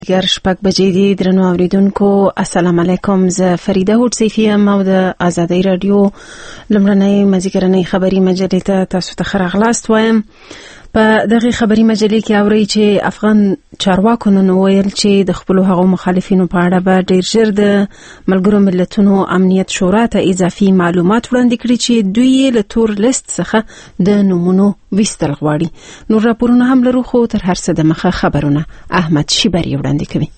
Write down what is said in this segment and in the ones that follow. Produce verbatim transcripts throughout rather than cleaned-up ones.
ګر شپږ بجې دي. درنو اوریدونکو السلام علیکم. زه فریده هوډسیفی یم او د آزادۍ رادیو لمړنۍ مازیګرنۍ خبري مجلې ته تاسو ته ښه راغلاست وایم. په دغه خبري مجلې کې اورئ چې افغان چارواکو نن ویل چې د خپلو هغو مخالفینو په اړه به ډیر ژر د ملګرو ملتونو امنیت شورا ته اضافي معلومات وړاندې کړي چې دوی یې له تور لیست څخه د نومونو ویستل غواړي. نور راپورونه هم لرو، خو تر هر څه دمخه خبرونه احمد شیبری وړاندې کوي.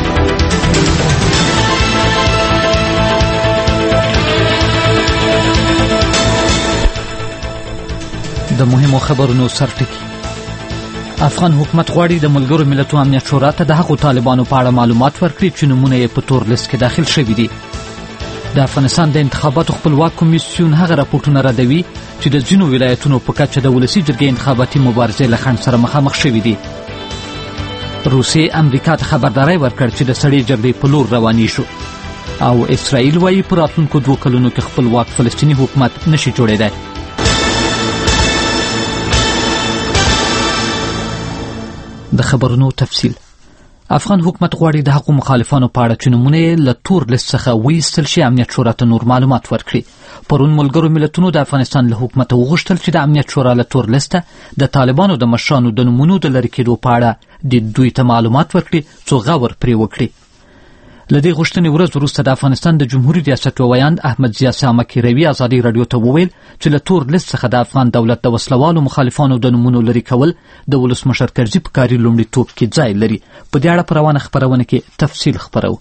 د مهمو خبرونو سرټکی. افغان حکومت غواړي د ملګرو ملتونو امنیت شورا ته د هغو طالبانو په اړه معلومات ورکړي چې نومونه یې په تور لیست کې داخل شوي دي. د افغانستان د انتخاباتو خپلواک کمیسیون هغه راپورټونه ردوي چې د ځینو ولایتونو په کچه د ولسي جرګې انتخاباتي مبارزې له خنډ سره مخامخ شوي دي. روسیې امریکا ته خبرداری ورکړ چې د سړې جګړې په لور روانې شو، او اسرائیل وایي په راتلونکو دوه کلونو کې خپلواک فلسطیني حکومت نشي جوړېدای. د خبرونو تفصیل. افغان حکومت غواړي د هغو مخالفانو په اړه چې نومونه یې له تور لیست څخه ویستل شي امنیت شورا ته نور معلومات ورکړي. پرون ملګرو ملتونو د افغانستان له حکومت وغوښتل چې د امنیت شورا له تور لیسته د طالبانو د مشرانو د نومونو د لرې کېدو په اړه د دوی ته معلومات ورکړي څو غور پرې وکړي. له دې غوښتنې ورځ وروسته د افغانستان د جمهوري ریاست ویاند احمد ضیا سامکی روي ازادي رادیو ته وویل چې له تور لیست څخه د افغان دولت د وسلوالو مخالفانو د نومونو لرې کول د ولسمشر کرزي په کاري لومړیتوب کې ځای لري. په دې اړه په روانه خپرونه کې تفصیل خپرو.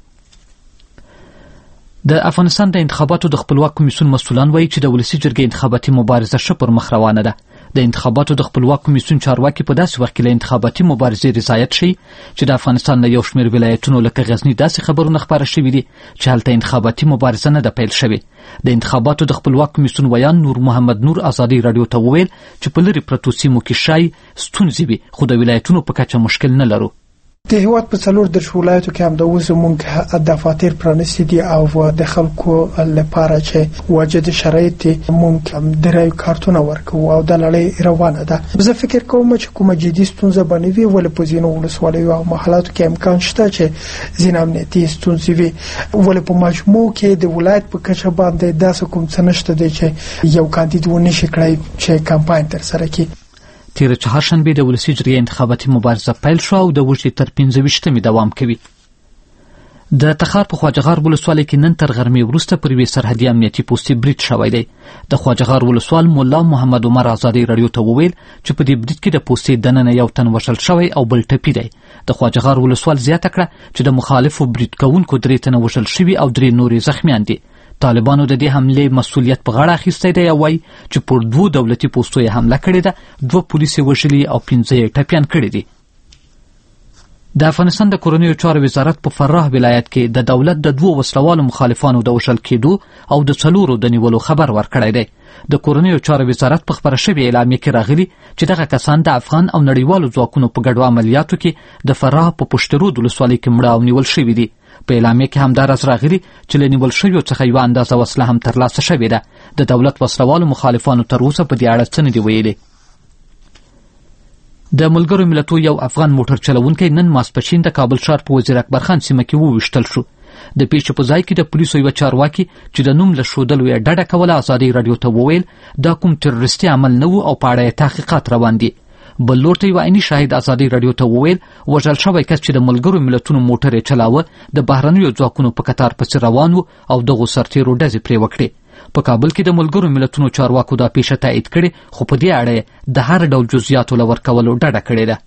د افغانستان د انتخاباتو د خپلواک کمیسیون مسؤلان وایي چې د ولسي جرګې انتخاباتي مبارزه ښه پر مخ روانه ده. د انتخاباتو د خپلواک کمیسیون چارواکي په داسې وخت کې له انتخاباتي مبارزې رضایت ښیي چې د افغانستان له یو شمېر ولایتونو لکه غزني داسې خبرونه خپاره شوي دي چې هلته انتخاباتي مبارزه نه ده پیل شوې. د انتخاباتو د خپلواک کمیسیون ویان نور محمد نور ازادي رادیو ته وویل چې په لرې پرتو سیمو کې شای ستونزې وي، خو د ولایتونو په کچه مشکل نه لرو. د هیواد په څلور درش ولایتو کې هم د اوس مونږ دفاتر پرانیستي دي او د خلکو لپاره چې واجد شرایط مونږ درای کارتونه ورکو او د لړۍ روانه ده. زه فکر کوم چې کومه جدي ستونزه باندې وي ولې په ځینو ولسوالیو او محلاتو کې امکان شته چې ځینې امنیتي ستونزې وي، ولې په مجموع کې د ولایت په کچه باندې داسې کوم څه نشته دی چې یو کاندید ونشي کړی چې کمپاین تر سره کړي. تیره چهارشنبې د ولسي جرګې انتخاباتي مبارزه پیل شو او د اوږدې تر پنځه ویشتمې دوام کوي. د تخار په خواجهغار ولسوالۍ کې نن تر غرمې وروسته پر یوې سرحدي امنیتي پوستې برید شوی دی. د خواجهغار ولسوال ملا محمد عمر ازادي رادیو ته وویل چې په دې برید کې د پوستې دننه یو تن وژل شوی او بل ټپي دی. د خواجهغار ولسوال زیاته کړه چې د مخالفو برید کوونکو درې تنه وژل شوي او درې نورې زخمیان دي. طالبانو د دې حملې مسؤلیت په غاړه اخیستی دی او وایي چې پر دوو دولتي پوستو یې حمله کړې ده، دوه پولیس یې وژلي او پنځه یې ټپیان کړي دي. د افغانستان د کورنیو چارو وزارت په فراه ولایت کې د دولت د دوو وسلوالو مخالفانو د وژل کېدو او د څلورو د نیولو خبر ورکړی دی. د کورنیو چارو وزارت په خپره شوې اعلامیه کې راغلي چې دغه کسان د افغان او نړیوالو ځواکونو په ګډو عملیاتو کې د فراه په پشترود ولسوالۍ کې مړه او نیول شوي دي. په اعلامیه کې همداراز راغلي چې له نیول شویو څخه یوه اندازه وسله هم ترلاسه شوې ده. د دولت وسلوالو مخالفانو تر اوسه په دې اړه څه نه دي ویلي. د ملګرو ملتونو یو افغان موټر چلوونکی نن ماسپښین د کابل ښار په وزیر اکبر خان سیمه کې وویشتل شو. د پیښې په ځای کې د پولیسو یوه چارواکي چې د نوم له ښودلو یې ډډه کوله ازادي رادیو ته وویل دا کوم تروریستي عمل نه و او په اړه یې تحقیقات روان دي. بل لور ته یوه عیني شاهد ازادي رادیو ته وویل وژل شوی کس چې د ملګرو ملتونو موټر یې چلاوه د بهرنیو ځواکونو په کتار پسې روان و او دغو سرتیرو ډزې پرې وکړې. په کابل کې د ملګرو ملتونو چارواکو دا پیښه تایید کړې، خو په دې اړه یې د هر ډول جزئیاتو له ورکولو ډډه کړې ده.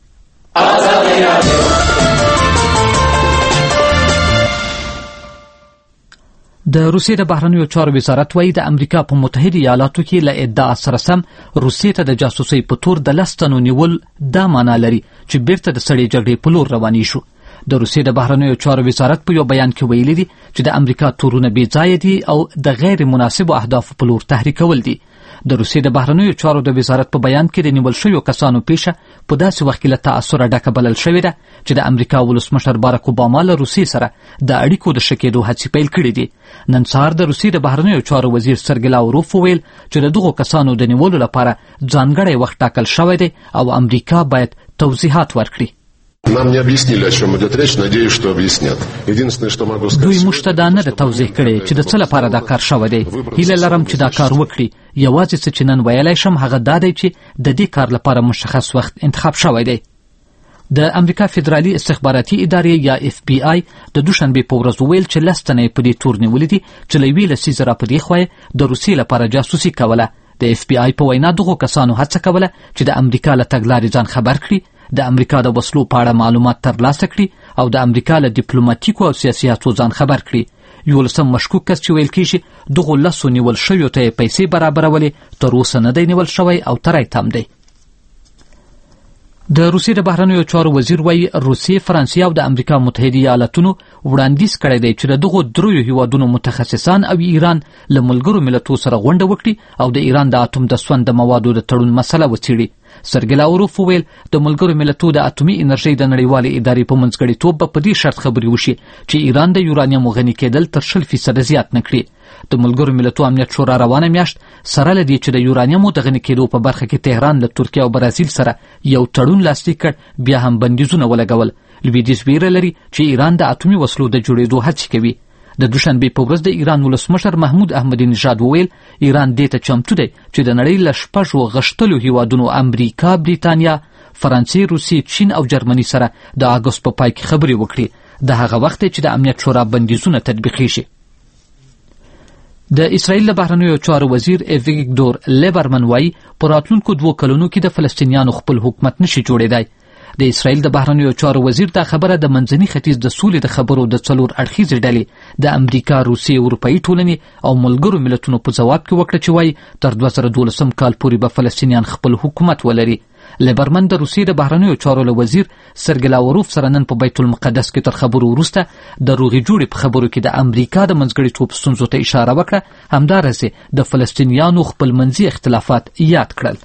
د روسیې د بهرنیو چارو وزارت وایي د امریکا په متحده ایالاتو کې له ادعا سره سم روسیې ته د جاسوسۍ په تور د لس تنو نیول دا معنا لري چې بیرته د سړې جګړې په لور روانې شو. د روسیې د بهرنیو چارو وزارت په یو بیان کې ویلي دي چې د امریکا تورونه بې ځایه دي او د غیر مناسبو اهدافو په لور تحریکول دي. د روسیې د بهرنیو چارو د وزارت په بیان کې د نیول شویو کسانو پیښه په داسې وخت کې له تعصره ډکه بلل شوې ده چې د امریکا ولسمشر باراک اوباما له روسیې سره د اړیکو د ښه کېدو هڅې پیل کړي دي. نن سهار د روسیې د بهرنیو چارو وزیر سرګی لاوروف وویل چې د دغو کسانو د نیولو لپاره ځانګړی وخت ټاکل شوی دی او امریکا باید توضیحات ورکړي. Нам не объяснили, о чем идет речь, надеюсь, что объяснят. Единственное, что могу сказать... دوی موږ ته دا نه توضیح کړي چې د څه لپاره دا کار شوی دی. هیله لرم چې دا کار وکړي. یوازې څه چې نن ویلی شم هغه دا دی چې د دې کار لپاره مشخص وخت انتخاب شوی دی. د امریکا فدرالي استخباراتي ادارې یا اف بي آی د دوشنبې په ورځ وویل چې لس تنه یې په دې تور نیولي دي چې له یوې لسیزې را په دې خوا د روسیې لپاره جاسوسي کوله. د اف بي آی په وینا دغو کسانو هڅه کوله چې د امریکا له تګلارې ځان خبر کړي، د امریکا د وسلو په اړه معلومات ترلاسه کړي او د امریکا له ډیپلوماتیکو او سیاسي هڅو ځان خبر کړي. یولسم مشکوک کس چې ویل کېږي دغو لسو نیول شویو ته یې پیسې برابرولې تر اوسه نه دی نیول شوی او تری تم دی. د روسیې د بهرنیو چارو وزیر وایي روسیې، فرانسې او د امریکا متحده ایالتونو وړاندیز کړی دی چې د دغو دریو هیوادونو متخصصان او ایران له ملګرو ملتونو سره غونډه وکړي او د ایران د اتوم د سون د موادو د تړون مسله وڅېړي. سرګی لاوروف وویل د ملګرو ملتونو د اټومي انرژۍ د نړیوالې ادارې په منځګړیتوب به په دې شرط خبرې وشي چې ایران د یورانیم غني کېدل تر شل فیصده زیات نه کړي. د ملګرو ملتونو امنیت شورا روانه میاشت سره له دې چې د یورانیمو د غني کېدو په برخه کې تهران له ترکیه او برازیل سره یو تړون لاسلیک کړ، بیا هم بندیزونه ولګول. لویدیځ ویره لري چې ایران د اټومي وسلو د جوړېدو هڅې کوي. د دوشنبې په ورځ د ایران ولسمشر محمود احمدي نژاد وویل ایران دې ته چمتو دی چې د نړۍ له شپږو غښتلو هیوادونو امریکا، بریتانیا، فرانسې، روسیې، چین او جرمني سره د اګوست په پای کې خبرې وکړي. د هغه وخت چې د امنیت شورا بندیزونه تطبیقي شي. د اسرائیل له بهرنیو چارو وزیر ایویګدور لیبرمن وایي په راتلونکو دوو کلونو کې د فلسطینیانو خپل حکومت نشي جوړېدای. د اسرائیل د بهرنیو چارو وزیر دا خبره د منځني ختیځ د سولې د خبرو د څلور اړخیزې ډلې د امریکا، روسیې، اروپایي ټولنې او ملګرو ملتونو په ځواب کې وکړه چې وایي تر دوه زره دولسم کال پورې به فلسطینیان خپل حکومت ولري. لیبرمن د روسیې د بهرنیو چارو له وزیر سرګی لاوروف سره نن په بیت المقدس کې تر خبرو وروسته د روغې جوړې په خبرو کې د امریکا د منځګړیتوب ستونزو ته اشاره وکړه. همدارسې د فلسطینیانو خپلمنځي اختلافات یاد کړل.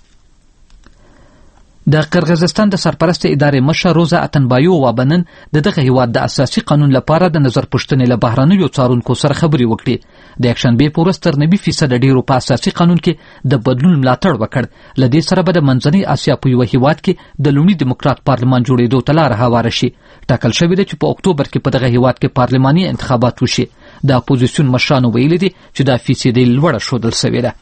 د قرغیزستان د سرپرست ادارې مشر روزا اتنبایووا به نن د دغه هیواد د اساسي قانون لپاره د نظر پوښتنې له بهرنیو څارونکو سره خبرې وکړي. د یکشنبې په ورځ تر نوي فیصده ډیرو په اساسي قانون کې د بدلون ملاتړ وکړ. له دې سره به د منځنۍ اسیا په یوه هیواد کې د لومړي دیموکرات پارلمان جوړېدو ته لاره هواره شي. ټاکل شوې ده چې په اکتوبر کې په دغه هیواد کې پارلماني انتخابات وشي. د اپوزیسیون مشرانو ویلي دي چې دا فیصدي لوړه ښودل شوې ده.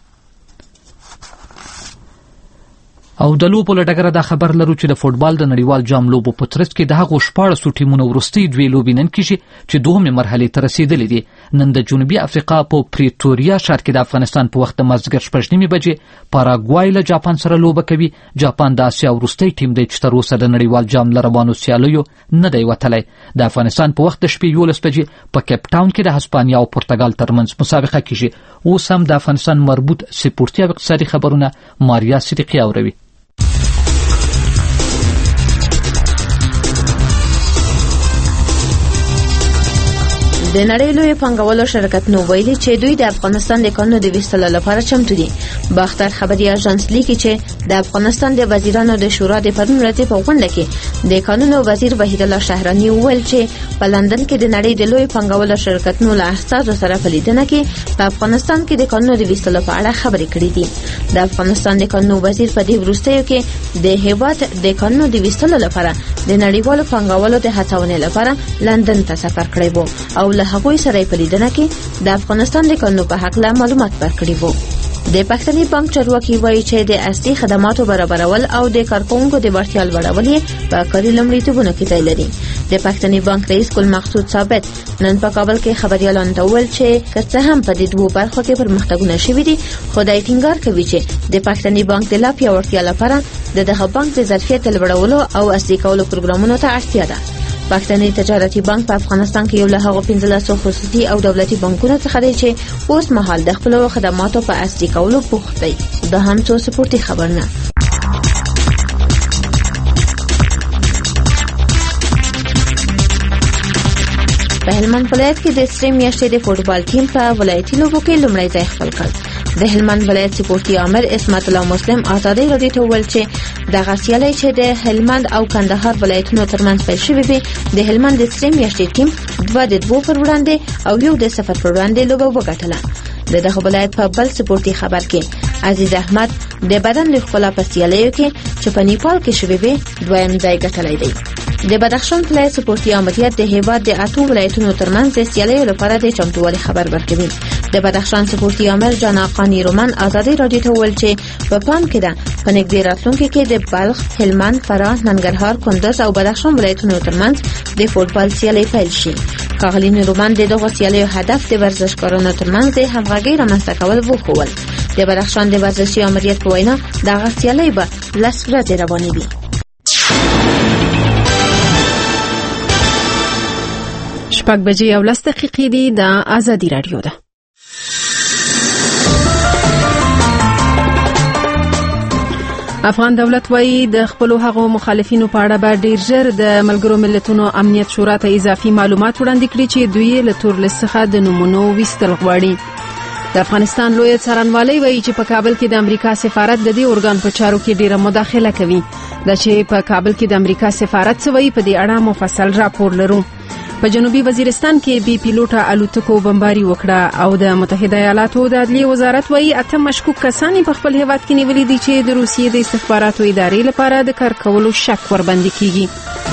او د لوبو له ډګره دا خبر لرو چې د فوټبال د نړیوال جام لوبو په ترڅ کې د هغو شپاړسو ټیمونو وروستۍ دوې لوبې نن کېږي چې دوهمې مرحلې ته رسېدلې دي. نن د جنوبي افریقا په پریتوریا ښار کې د افغانستان په وخت د مازدیګر شپږ نیمې بجې پاراګوای له جاپان سره لوبه کوي. جاپان د اسیا وروستی ټیم دی چې تر اوسه د نړیوال جام له روانو سیالیو نه دی وتلی. د افغانستان په وخت د شپې یولس بجې په کیپ ټاون کې د هسپانیا او پرتګال ترمنځ مسابقه کېږي. اوس هم د افغانستان مربوط سپورتي او اقتصادي خبرونه ماریا صدیقی اوروي. د نړۍ لوی پانګوالو شرکتونو ویلي چې دوی د افغانستان د کانونو د ویستلو لپاره چمتو دي. باختر خبري اژانس لیکي چې د افغانستان د وزیرانو د شورا د پرون ورځې په غونډه کې د کانونو وزیر وحید الله شهرانی وویل چې په لندن کې د نړۍ د لوی پانګوالو شرکتونو له استازو سره په لیدنه کې په افغانستان کې د کانونو د ویستلو په اړه خبرې کړې دي. د افغانستان د کانونو وزیر په دې وروستیو کې د هیواد د کانونو د ویستلو لپاره د نړیوالو پانګوالو د هڅونې لپاره لندن ته سفر کړی و او له هغوی سره په لیدنه کې د افغانستان د کانونو په حق له معلومات ورکړي وو. د پښتني بانک چارواکي وایي چې د اصلي خدماتو برابرول او د کارکونکو د وړتیا لوړول په کاري لومړیتوبونو کې ځای لري. د پښتني بانک رئیس ګل مقصود ثابت نن په کابل کې خبريالانو ته وویل چې که څه هم په دې دوه برخو کې پرمختګونه شوي دي، خو دا ټینګار کوي چې د پښتني بانک د لا پیاوړتیا لپاره د دغه بانک د ظرفیت لوړولو او اصلي کولو پروګرامونو ته اړتیا ده. پښتني تجارتي بانک په افغانستان کې یو له هغو پنځلسو خصوصي او دولتي بانکونو څخه دی چې اوس مهال د خپلو خدماتو په اصلي کولو بوخت دی. دا هم څو سپورتي خبرونه. په هلمند ولایت کې د سری میاشتې د فوټبال ټیم په ولایتي لوبو کې لومړی ځای خپل کړ. د هلمند ولایت سپورتي امر اسمت الله مسلم آزادۍ رادیو ته وویل چې دغه سیالي چې د هلمند او کندهار ولایتونو ترمنځ پیل شوې وي، د هلمند د سری میاشتې ټیم دوه د دوه پر وړاندې او یو د صفر پر وړاندې لوبه وګټله. د دغه ولایت په بل سپورتي خبر کې عزیز احمد د بدن د ښکلا په سیالیو کې چې په نیپال کې شوې وي دویم ځای ګټلی دی. د بدخشان ولایت سپورتي امنیت د هیواد د اتو ولایتونو ترمنځ د سیالیو لپاره د چمتووالي خبر ورکوي. د بدخشان سپورتي امر جان اقانی رومن ازادي رادیو ته ویل چې په پام کې ده په نږدې راتلونکي کې د بلخ، هلمند، فراه، ننګرهار، کندز او بدخشان ولایتونو ترمنځ د فوټبال سیالي پیل شي. ښاغلي رومن د دغه سیالیو هدف د ورزشکارانو ترمنځ د همغږۍ رامنځته کول وښول. د بدخشان د ورزشي امریت په وینا دغه سیالي به لس ورځې روانې وي. شپږ بجې او لس دقیقې دي. د ازادي رادیو ده. افغان دولت وايي د خپل هغو مخالفینو په اړه به ډیر ژر د ملګرو ملتونو امنیت شورا ته اضافي معلومات وړاندې کړي چې دوی له تورلیست څخه د نمونو ویستل غواړي. د افغانستان لوی څارنوالۍ وایي چې په کابل کې د امریکا سفارت د دې ارګان په چارو کې ډیره مداخله کوي. دا چې په کابل کې د امریکا سفارت څه وایي په دې اړه مفصل راپور لرو. په جنوبي وزیرستان کې بي پیلوټه الوتکو بمباري وکړه او د متحده ایالاتو د عدلیې وزارت وایي اته مشکوک کسان په خپل هیواد کې نیولي دي چې د روسیې د استخباراتو ادارې لپاره د کار کولو شک ورباندې کیږي.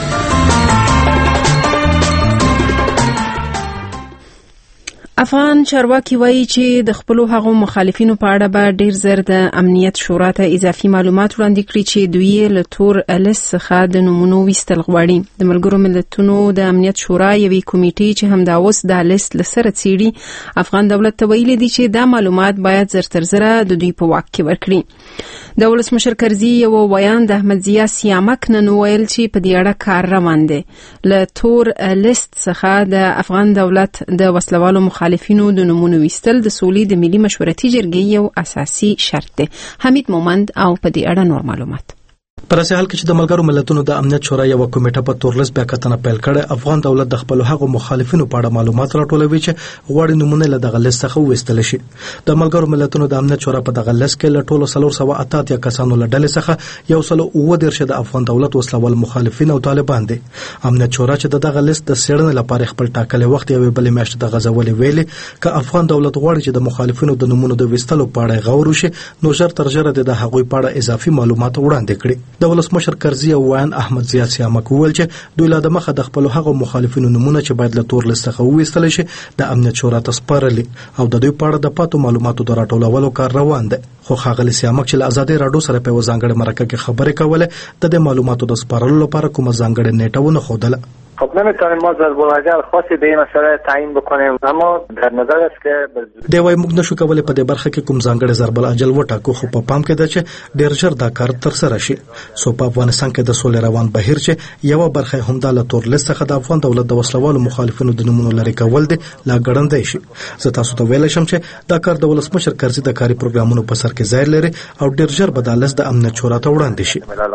افغان چارواکي وایي چې د خپل هغو مخالفینو په اړه به ډیر زر د امنیت شورا ته اضافي معلومات وړاندې کړي چې دوی له تور لیست څخه د نمونو ویستل غواړي. د ملګرو ملتونو د امنیت شورا یوې کمیټې چې همدا اوس د لیست لسره څیړي افغان دولت ته ویلي دي چې دا معلومات باید زر تر زره د دوی په واک کې ورکړي. د ولسمشر کرزي یو ویان د احمد ضیا سیامک نن ویل چې په دې اړه کار روان دی. له تور لیست څخه د افغان دولت د وسلوالو مخالفینو د نمونو ویستل د سولې د ملي مشورتي جرګې یو اساسي شرط دی. حمید مومند او په دې اړه نور معلومات. پر اساس حال کې چې د ملګرو ملتونو د امنیت شورا یو کمیټه په تورلیست بیا کتنه پیل کړه، افغان دولت د خپل هغو مخالفینو په اړه معلومات راټولوي چې غواړي نمونه له دغه لیست څخه وویستل شي. د ملګرو ملتونو د امنیت شورا په دغه لیست کې له ټولو څلور سوه اته اتیا کسانو له ډلې څخه یو سل اووه دېرش د افغان دولت وسلوال مخالفین او طالبان دي. امنیت شورا چې د دغه لیست د څېړنې لپاره خپل ټاکلي وخت یوې بلې میاشتې د غځولې ویلي ک افغان دولت غواړي چې د مخالفینو د نمونو د ویستلو په اړه غور وشي نو ژر تر ژره د هغوی په اړه اضافي معلومات وړاندې کړي. د ولسمشر کرزي او ویان احمد ضیا سیامک ویل چې دوی لا د مخه د خپل هغو مخالفینو نمونه چې باید له تور لیست څخه وویستل شي د امنیت شورا ته سپارلي او د دوی په اړه د پاتو معلوماتو د راټولولو کار روان دی. خو ښاغلي سیامک چې له ازادي راډیو سره په ځانګړې مرکه کې خبرې کولې د دې معلوماتو د سپارلو لپاره کومه ځانګړې نیټه ونه ښودله. خب نمیتونیم ما ضرب العجل خاصی به این مسئله تعیین بکنیم، اما در نظر است که دی وايي موږ نشو کولای په دې برخه کې کوم ځانګړی ضرب العجل وټاکو، خو په پام کې ده چې ډېر ژر دا کار ترسره شي. سو په افغانستان کې د سولې روان بهیر چې یو برخه همدا له تور لیست څخه د افغان دولت د وسلوالو مخالفینو د نمونو لري کول دي لا ګړندای شي. زه تاسو ته ویل شم چې دا کار د ولسمشر کرزي د کاري پروګرامونو په سر کې ځای لري او ډېر ژر به د لیست د امنیت شورا ته وړاندې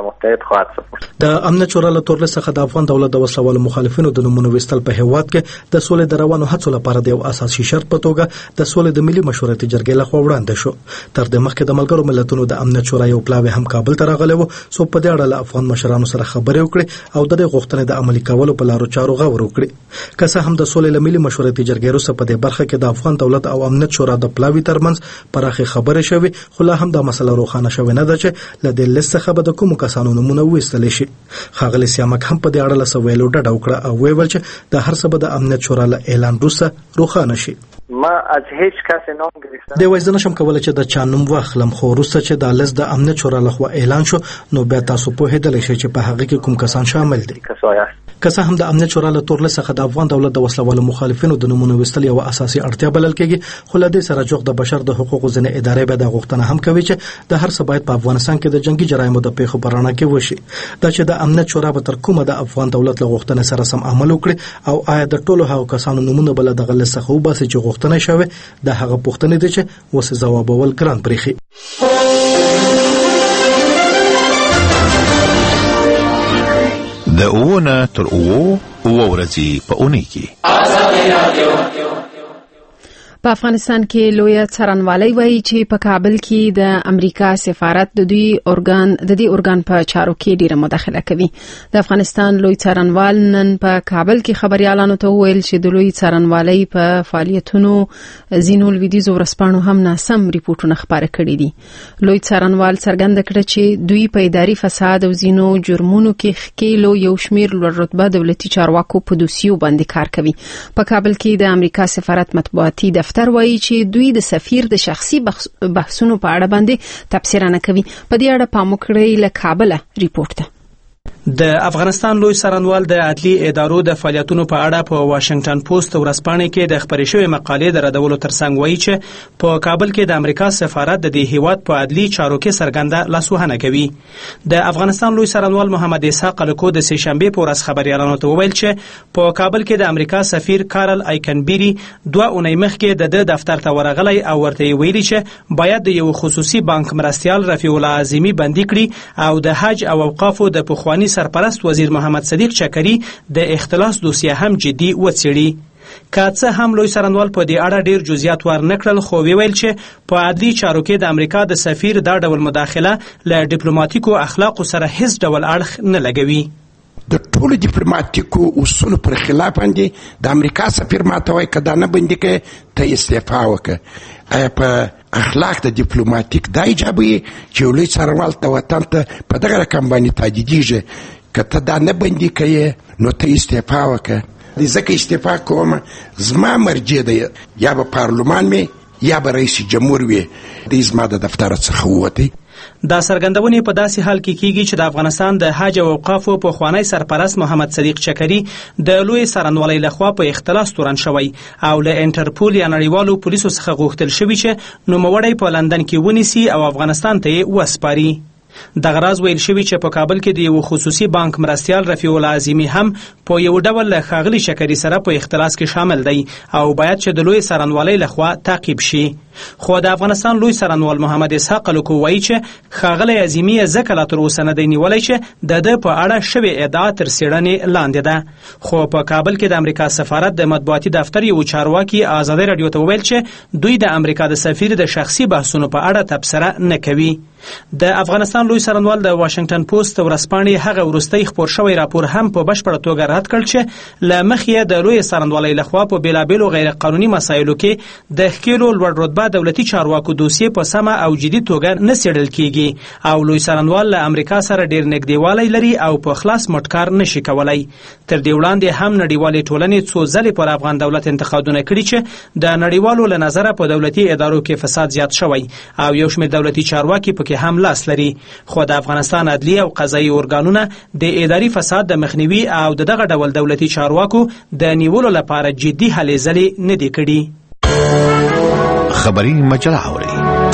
شي. د امنیت شورا له تور لیست څخه د افغان دولت د وسلوالو مخالفینو د نمونو وستل په هیواد کې د سولې د روانو هڅو لپاره د یو اساسي شرط په توګه د سولې د ملي مشورتي جرګې لخوا وړاندې شو. تر دې مخکې د ملګرو ملتونو د امنیت شورا یو پلاوی هم کابل ته راغلی و، سو په دې اړه له افغان مشرانو سره خبرې وکړي او د دې غوښتنې د عملي کولو په لارو چارو غور وکړي. که څه هم د سولې له ملي مشورتي جرګې وروسته په دې برخه کې د افغان دولت او امنیت شورا د پلاوی ترمنځ پراخه خبرې شوې، خو لا هم دا مسله روښانه شوې نه ده چې له دې لیست څخه به د کومو کسانو نمونه وویستل شي. ښاغلي سیامک هم په دې اړه له څه ویلو ډډه وکړه او ویل چې د هر څه به د امنیت شورا له اعلان وروسته روښانه شي. ما از هیچ کس نام گرفتم. دی وایي زه نشم کولی چې د چا نوم واخلم، خو وروسته چې دا لیست د امنیت شورا لخوا اعلان شو نو بیا تاسو پوهېدلی شئ چې په هغه کې کوم کسان شامل دي. که څه هم د امنیت شورا له تور لیست څخه د افغان دولت د وسلوالو مخالفینو د نمونو ویستل یوه اساسي اړتیا بلل کېږي، خو له دې سره جوخت د بشر د حقوقو ځینې ادارې بیا دا غوښتنه هم کوي چې د هر څه باید په افغانستان کې د جنگي جرایمو د پیښو په رڼا کې وشي. دا چې د امنیت شورا به تر کومه د افغان دولت له غوښتنې سره سم عمل وکړي او آیا د ټولو هغو کسانو نمونه به له دغه لیست څخه وباسي چې غوښتنه شوې، د هغه پوښتنې دي چې اوس ځوابول ګران برېښي. د اوونه تر اوو اوه ورځې په اونۍ کې په افغانستان کې لوی څارنوالۍ وایي چې په کابل کې د امریکا سفارت د دوی اورګان د دې اورګان په چارو کې ډیره مداخله کوي. د افغانستان لوی څارنوال نن په کابل کې خبريالانو ته وویل چې د لوی څارنوالۍ په فعالیتونو زینو لویدیزو ورسپانو هم ناسم ریپورتونه خبره کړي دي. لوی څارنوال څرګند کړ چې دوی په اداري فساد او زینو جرمونو کې خکېلو یو شمیر لوړ رتبه دولتي چارواکو په دوسیو باندې کار کوي. په کابل کې د امریکا سفارت مطبوعاتي دفتر وایي چې دوی د سفیر د شخصي بحثونو په اړه باندې تبصره نه کوي. په دې اړه پام وکړئ له کابل ریپورت ده. د افغانستان لوی څارنوال د عدلي ادارو د فعالیتونو په اړه په واشنگټن پوسټ ورځپاڼه کې د خبرې شوې مقالې د ردولو ترڅنګ وایي چې په کابل کې د امریکا سفارت د دې هیواد په عدلي چارو کې څرګنده لاسوهنه کوي. د افغانستان لوی څارنوال محمد اسحاق الکو د سه شنبه په ورځ خبريالانو ته وویل چې په کابل کې د امریکا سفیر کارل آیکنبری دوه اونۍ مخکې د د دفتر ته ورغلی او ورته ویلي چې باید د یو خصوصي بانک مرستيال رفیع الله اعظمي بندي کړي او د حج او اوقافو د پخوانی سرپرست وزیر محمد صدیق چکری د اختلاس دوسیه هم جدي وڅېړي. که څه هم لوی څارنوال په دې اړه ډیر جزئیات ورنکړل، خو ویل چې په عدلي چارو کې د امریکا د سفیر دا ډول مداخله له ډیپلوماټیکو اخلاقو سره هیڅ ډول اړخ نه لګوي. د ټولو ډیپلوماټیکو اصولو پر خلاف باندې د امریکا سفیر ماته وایي که دا نه بندي کړې ته استعفا وکړه. آیا په اخلاق د ډیپلوماټیک دا ایجابوي چې یو لوی څارنوال ته وطن ته په دغه رقم باندې تهدیدېږي که ته دا نه بندي کوې نو ته استعفا وکړه. ځکه استعفا کوم زما مرجع ده یا به پارلمان مې یا به رئیس جمهور وي د زما د دفتر څخه ووتی. دا څرګندونې په داسې حال کې کیږي چې د افغانستان د حج او اوقافو پخوانی سرپرست محمد صدیق چکری د لوی څارنوالۍ لخوا په اختلاس تورن شوی او له انټرپول یا نړیوالو پولیسو څخه غوښتل شوی چې نوموړی په لندن کې ونیسي او افغانستان ته یې وسپاري. دغه راز ویل شوی چې په کابل کې د یو خصوصي بانک مرستيال رفیع الله اعظمي هم په یو ډول له ښاغلي چکري سره په اختلاس کې شامل دی او باید چې د لوی څارنوالۍ لخوا تعقیب شي. خو د افغانستان لوی څارنوال محمد اسحاق الکو وایي چې ښاغلی اعظمي ځکه لا تر اوسه نه دی نیولی چې د ده په اړه شوې ادعا تر څېړنې لاندې ده. خو په کابل کې د امریکا سفارت د مطبوعاتي دفتر یو چارواکي ازادۍ راډیو ته وویل چې دوی د امریکا د سفیر د شخصي بحثونو په اړه تبصره نه کوي. د افغانستان لوی څارنوال د واشنگټن پوسټ ورځپاڼې هغه وروستی خپور شوی راپور هم په بشپړه توګه رد کړ چې له مخې د لوی څارنوالۍ لخوا په بیلابیلو غیر قانوني مسایلو کې د ښکېلو لوړ رتبه دولتي چارواکو دوسیې په سمه او جدي توګه نه څېړل کیږي او لوی څارنوال له امریکا سره ډیر نږدېوالی لري او په خلاص مټ کار نشي کولی. تر دې وړاندې هم نړیوالې ټولنې څو ځلې پر افغان دولت انتقادونه کړي چې د نړیوالو له نظره په دولتي ادارو کې فساد زیات شوی او یو شمېر دولتي چارواکي پکې هم لاس لري. خو د افغانستان عدلي او قضایي ارګانونه د اداري فساد د مخنیوي او د دغه ډول دولتي چارواکو د نیولو لپاره جدي هلې ځلې نه دي کړي. خبري مجله اوري.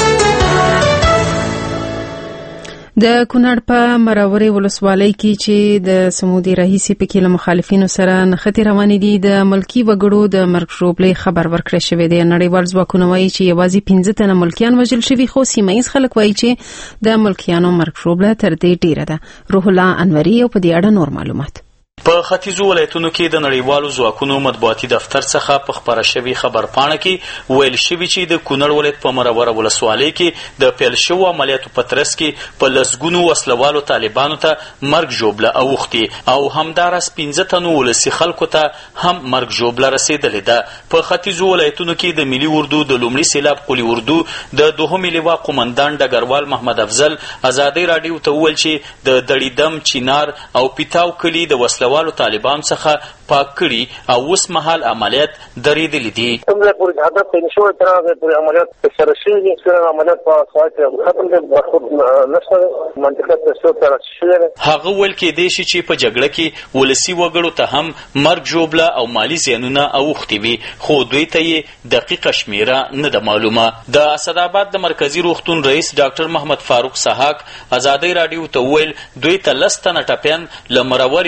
د کونړ په مرورې ولسوالۍ کې چې د سمودي رئیسي پکې له مخالفینو سره نښتې روانې دي د ملکی وګړو د مرګ ژوبلې خبر ورکړی شوی دی. نړیوال ځواکونه وایي چې یوازې پنځه تنه ملکیان وژل شوي خو سیمه ییز خلک وایي چې د ملکیانو مرګ ژوبله تر دې ډیره ده. روح الله انوري او په دې اړه نور معلومات. په ختیځو ولایتونو کې د نړیوالو ځواکونو مطبوعاتي دفتر څخه په خبره شوي خبرپاڼه کې ویل شوي چې د کونړ ولایت په مروره ولسوالۍ کې د پیل شوو عملیاتو په ترڅ کې په لسګونو وسلوالو طالبانو ته مرګ ژوبله اوښتې او همداراز پنځه تنو ولسي خلکو ته هم مرګ ژوبله رسېدلې ده. په ختیځو ولایتونو کې د ملي اردو د لومړي سیلاب قلي اردو د دوهمې لواء قومندان ډګروال محمد افضل ازادۍ راډیو ته وویل چې د دړیدم، چینار او پیتاو کلي د وسلوالو والو طالبان څخه پاک کړي او اوس مهال عملیات درېدلي دي. څنګه پورې هدف ته نشو تر هغه پورې عملیات سره شي چې عملیات په ساعت ختم دي برخود نشته منطقه ته شو تر شي. هغه ول کې دي چې په جګړه کې ولسی وګړو ته هم مرګ ژوبله او مالی زیانونه اوښتي وي خو دوی ته یې دقیقه شمیره نه ده معلومه. د اسداباد د مرکزی روغتون رئیس ډاکټر محمد فاروق سحاق ازادۍ راډیو ته ویل دوی ته لس تنه ټپیان له مرورې راوړل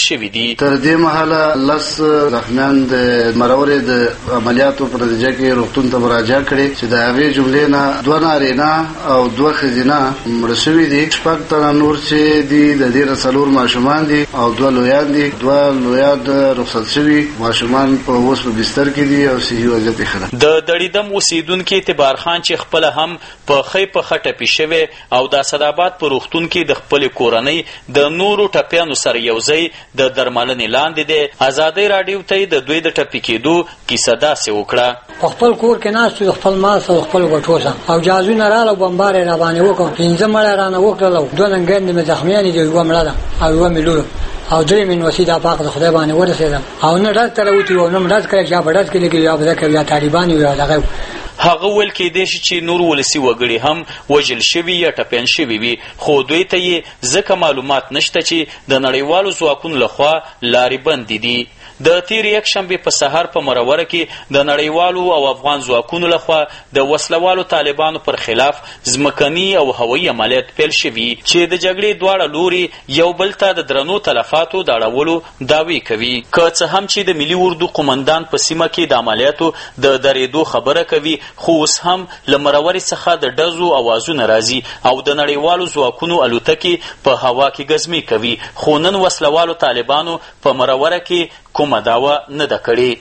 شوي دي. تر دې مهاله لس زخمیان د مرورې د عملیاتو په نتیجه کې روغتون ته مراجعه کړې چې د هغې جملې نه دوه نارینه او دوه ښځینه مړه شوي دي. شپږ تنه نور چې دي د دې نه څلور ماشومان دي او دوه لویان دي. دوه لویان رخصت شوي ماشومان په اوس په بستر کې دي او صحي وضعیت یې ښه ده. د دړیدم اوسیدونکي اعتبار خان چې خپله هم په ښۍ پښه ټپي شوی او د اسداباد په روغتون کې د خپلې کورنۍ د نورو ټپیانو سره یو ځای د درملنې لاندې دی. ازادۍ راډیو ته د دوی د ټپي کېدو کیسه داسې وکړه. په خپل کور کې ناست د خپل مال سره خپل غټو سره او جازونه رااله بمبار یې راباندې وکړ. پنځه مړه رانه وکړل. دوه ننګیندې مې زخمیانې دي، یوه مړه ده او یوه مې لور او درې مې نو سیده پاک د خدای باندې ورسېدم او نه ډز ته راوتي وو نه ډز کړی یا په ډز کې لګي یا په ځکه یا طالبان یا دغه. هغه ویل کېدای شي چې نور ولسي وګړي هم وژل شوي یا ټپیان شوي وي، خو دوی ته یې ځکه معلومات نشته چې د نړیوالو ځواکونو لخوا لارې بندې دي. د تیر یک شنبې په سهار په مروره کې د نړیوالو او افغان ځواکونو لخوا د وسلوالو طالبانو پر خلاف ځمکني او هوایي عملیات پیل شوي چې د جګړې دواړه لوري یو بل ته د درنو تلفاتو د اړولو دعوې کوي. که څه هم چې د ملي اردو قومندان په سیمه کې د عملیاتو د درېدو خبره کوي، خو اوس هم له مرورې څخه د ډزو اوازونه راځي او د نړیوالو ځواکونو الوتکې په هوا کې ګزمې کوي. خو نن وسلوالو طالبانو په مروره کې کومه دعوه نه ده کړې.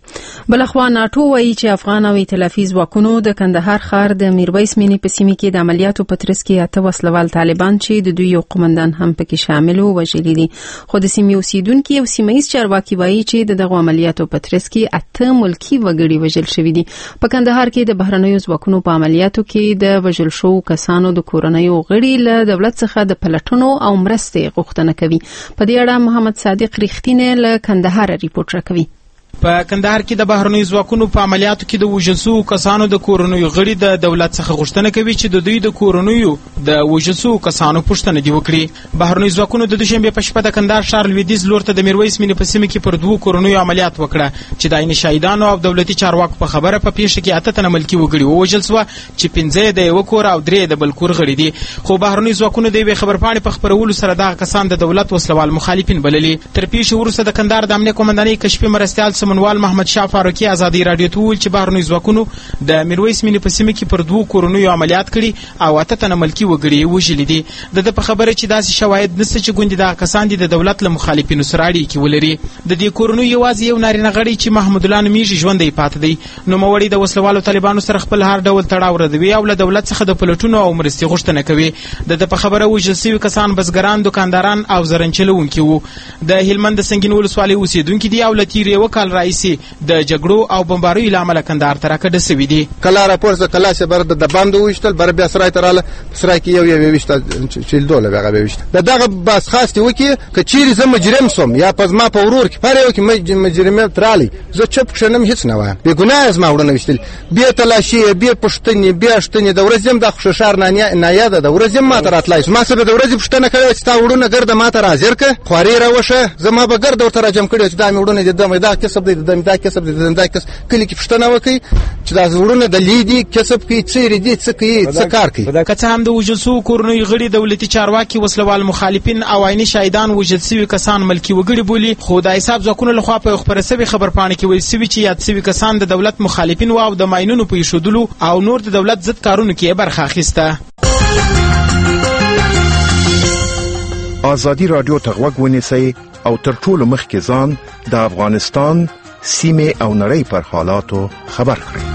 بلخوا ناټو وایي چې افغان او ائتلافي ځواکونو د کندهار ښار د میرویس مینې په سیمه کې د عملیاتو په ترڅ کې اته وسلوال طالبان چې د دوی یو قومندان هم پکې شامل وو وژلي دي. خو د سیمې اوسیدونکي او سیمه ییز چارواکي وایي چې د دغو عملیاتو په ترڅ کې اته ملکي وګړي وژل شوي دي. په کندهار کې د بهرنیو ځواکونو په عملیاتو کې د وژل شوو کسانو د کورنیو غړي له دولت څخه د پلټنو او مرستې غوښتنه کوي. په دې اړه محمد صادق ریښتینی له کندهار ریپورت راکوي. په کندهار کې د بهرنیو ځواکونو په عملیاتو کې د وژل شوو کسانو د کورنیو غړي د دولت څخه غوښتنه کوي چې د دوی د کورنیو د وژل شوو کسانو پوښتنه دې وکړي. بهرنیو ځواکونو د دوشنبې په شپه د کندهار ښار لویدیځ لور ته د میرویس مینې په سیمه کې پر دوو کورنیو عملیات وکړه چې د عین شهیدانو او دولتي چارواکو په خبره په پیښه کې اته تنه ملکي وګړي ووژل شوه چې پنځه د یوه کور او درې د بل کور غړي دي. خو بهرنیو ځواکونو د یوې خبرپاڼې په خپرولو سره دغه کسان د دولت وسلوال مخالفین بللي. تر پیښې وروسته د کندهار د امنیه قومندانۍ کشفي مرستیال سمونوال محمد شاه فاروقي ازادۍ راډیو ته وویل چې بهرنیو ځواکونو د میرویس مینې په سیمه کې پر دوو کورنیو عملیات کړي او اته تنه ملکي وګړي یې وژلي دي. د ده په خبره چې داسې شواهد نشته چې ګوندې دغه کسان دي د دولت له مخالفینو سره اړیکې ولري. د دې کورنیو یوازې یو نارینه غړی چې محمود الله نومیږي ژوندی پاتې دی. نوموړی د وسلوالو طالبانو سره خپل هر ډول تړاو ردوي او له دولت څخه د پلټونو او مرستې غوښتنه کوي. د ده په خبره وژل شوي کسان بزګران، دکانداران او زرن چلوونکي وو. د هلمند د سنګین ولسوالۍ اوسېدونکي دي او له تېر یوه کال راهیسې د جګړو او بمباریو له امله کندهار ته راکډه سوي دي. کله راپورته کله چې بر د بم د وشتل بر بیا سرای ته رااله سرای کې یو یو وشتل چې دوله هغه وشتل د دغه بس خاص دی وکي ک چیرې زه مجرم سوم یا پزما په ورور کې پاره وکي مجرم ترالی زه چپ شنم هیڅ نه وایم به ګناه از ما وړنه وشتل بیا تلاشي بیا پښتني بیا شتني د ورځم د خوششار نه نه یاد د ورځم ما تر اتلای ما سره د ورځې پښتنه کوي چې تا وړونه ګرد ما تر حاضر ک خواري راوشه زما به ګرد ورته راجم کړي چې دا مې وړونه د دمه دا کسب دی د دمه دا کسب دی د دا کس کلی کې پښتنه وکي چې دا وړونه د لیدي کسب کې چیرې دي څه کوي څه کار کوي. که څه هم د وژل شوو کورنیو غړي دولتي چارواکي وسلوال مخالفین او عیني شهیدان وژل شوي کسان ملکي وګړي بولي، خو د حساب ځواکونو لخوا په خبره سوي خبرپاڼه کې ویل شوي چې یاد شوي کسان د دولت مخالفین و او د ماینونو په ایښودلو او نور د دولت ضد کارونو کې برخه اخیسته. ازادي رادیو ته غوږ ونیسئ او تر ټولو مخکې ځان د افغانستان سیمې او نړۍ پر حالاتو خبر کړئ.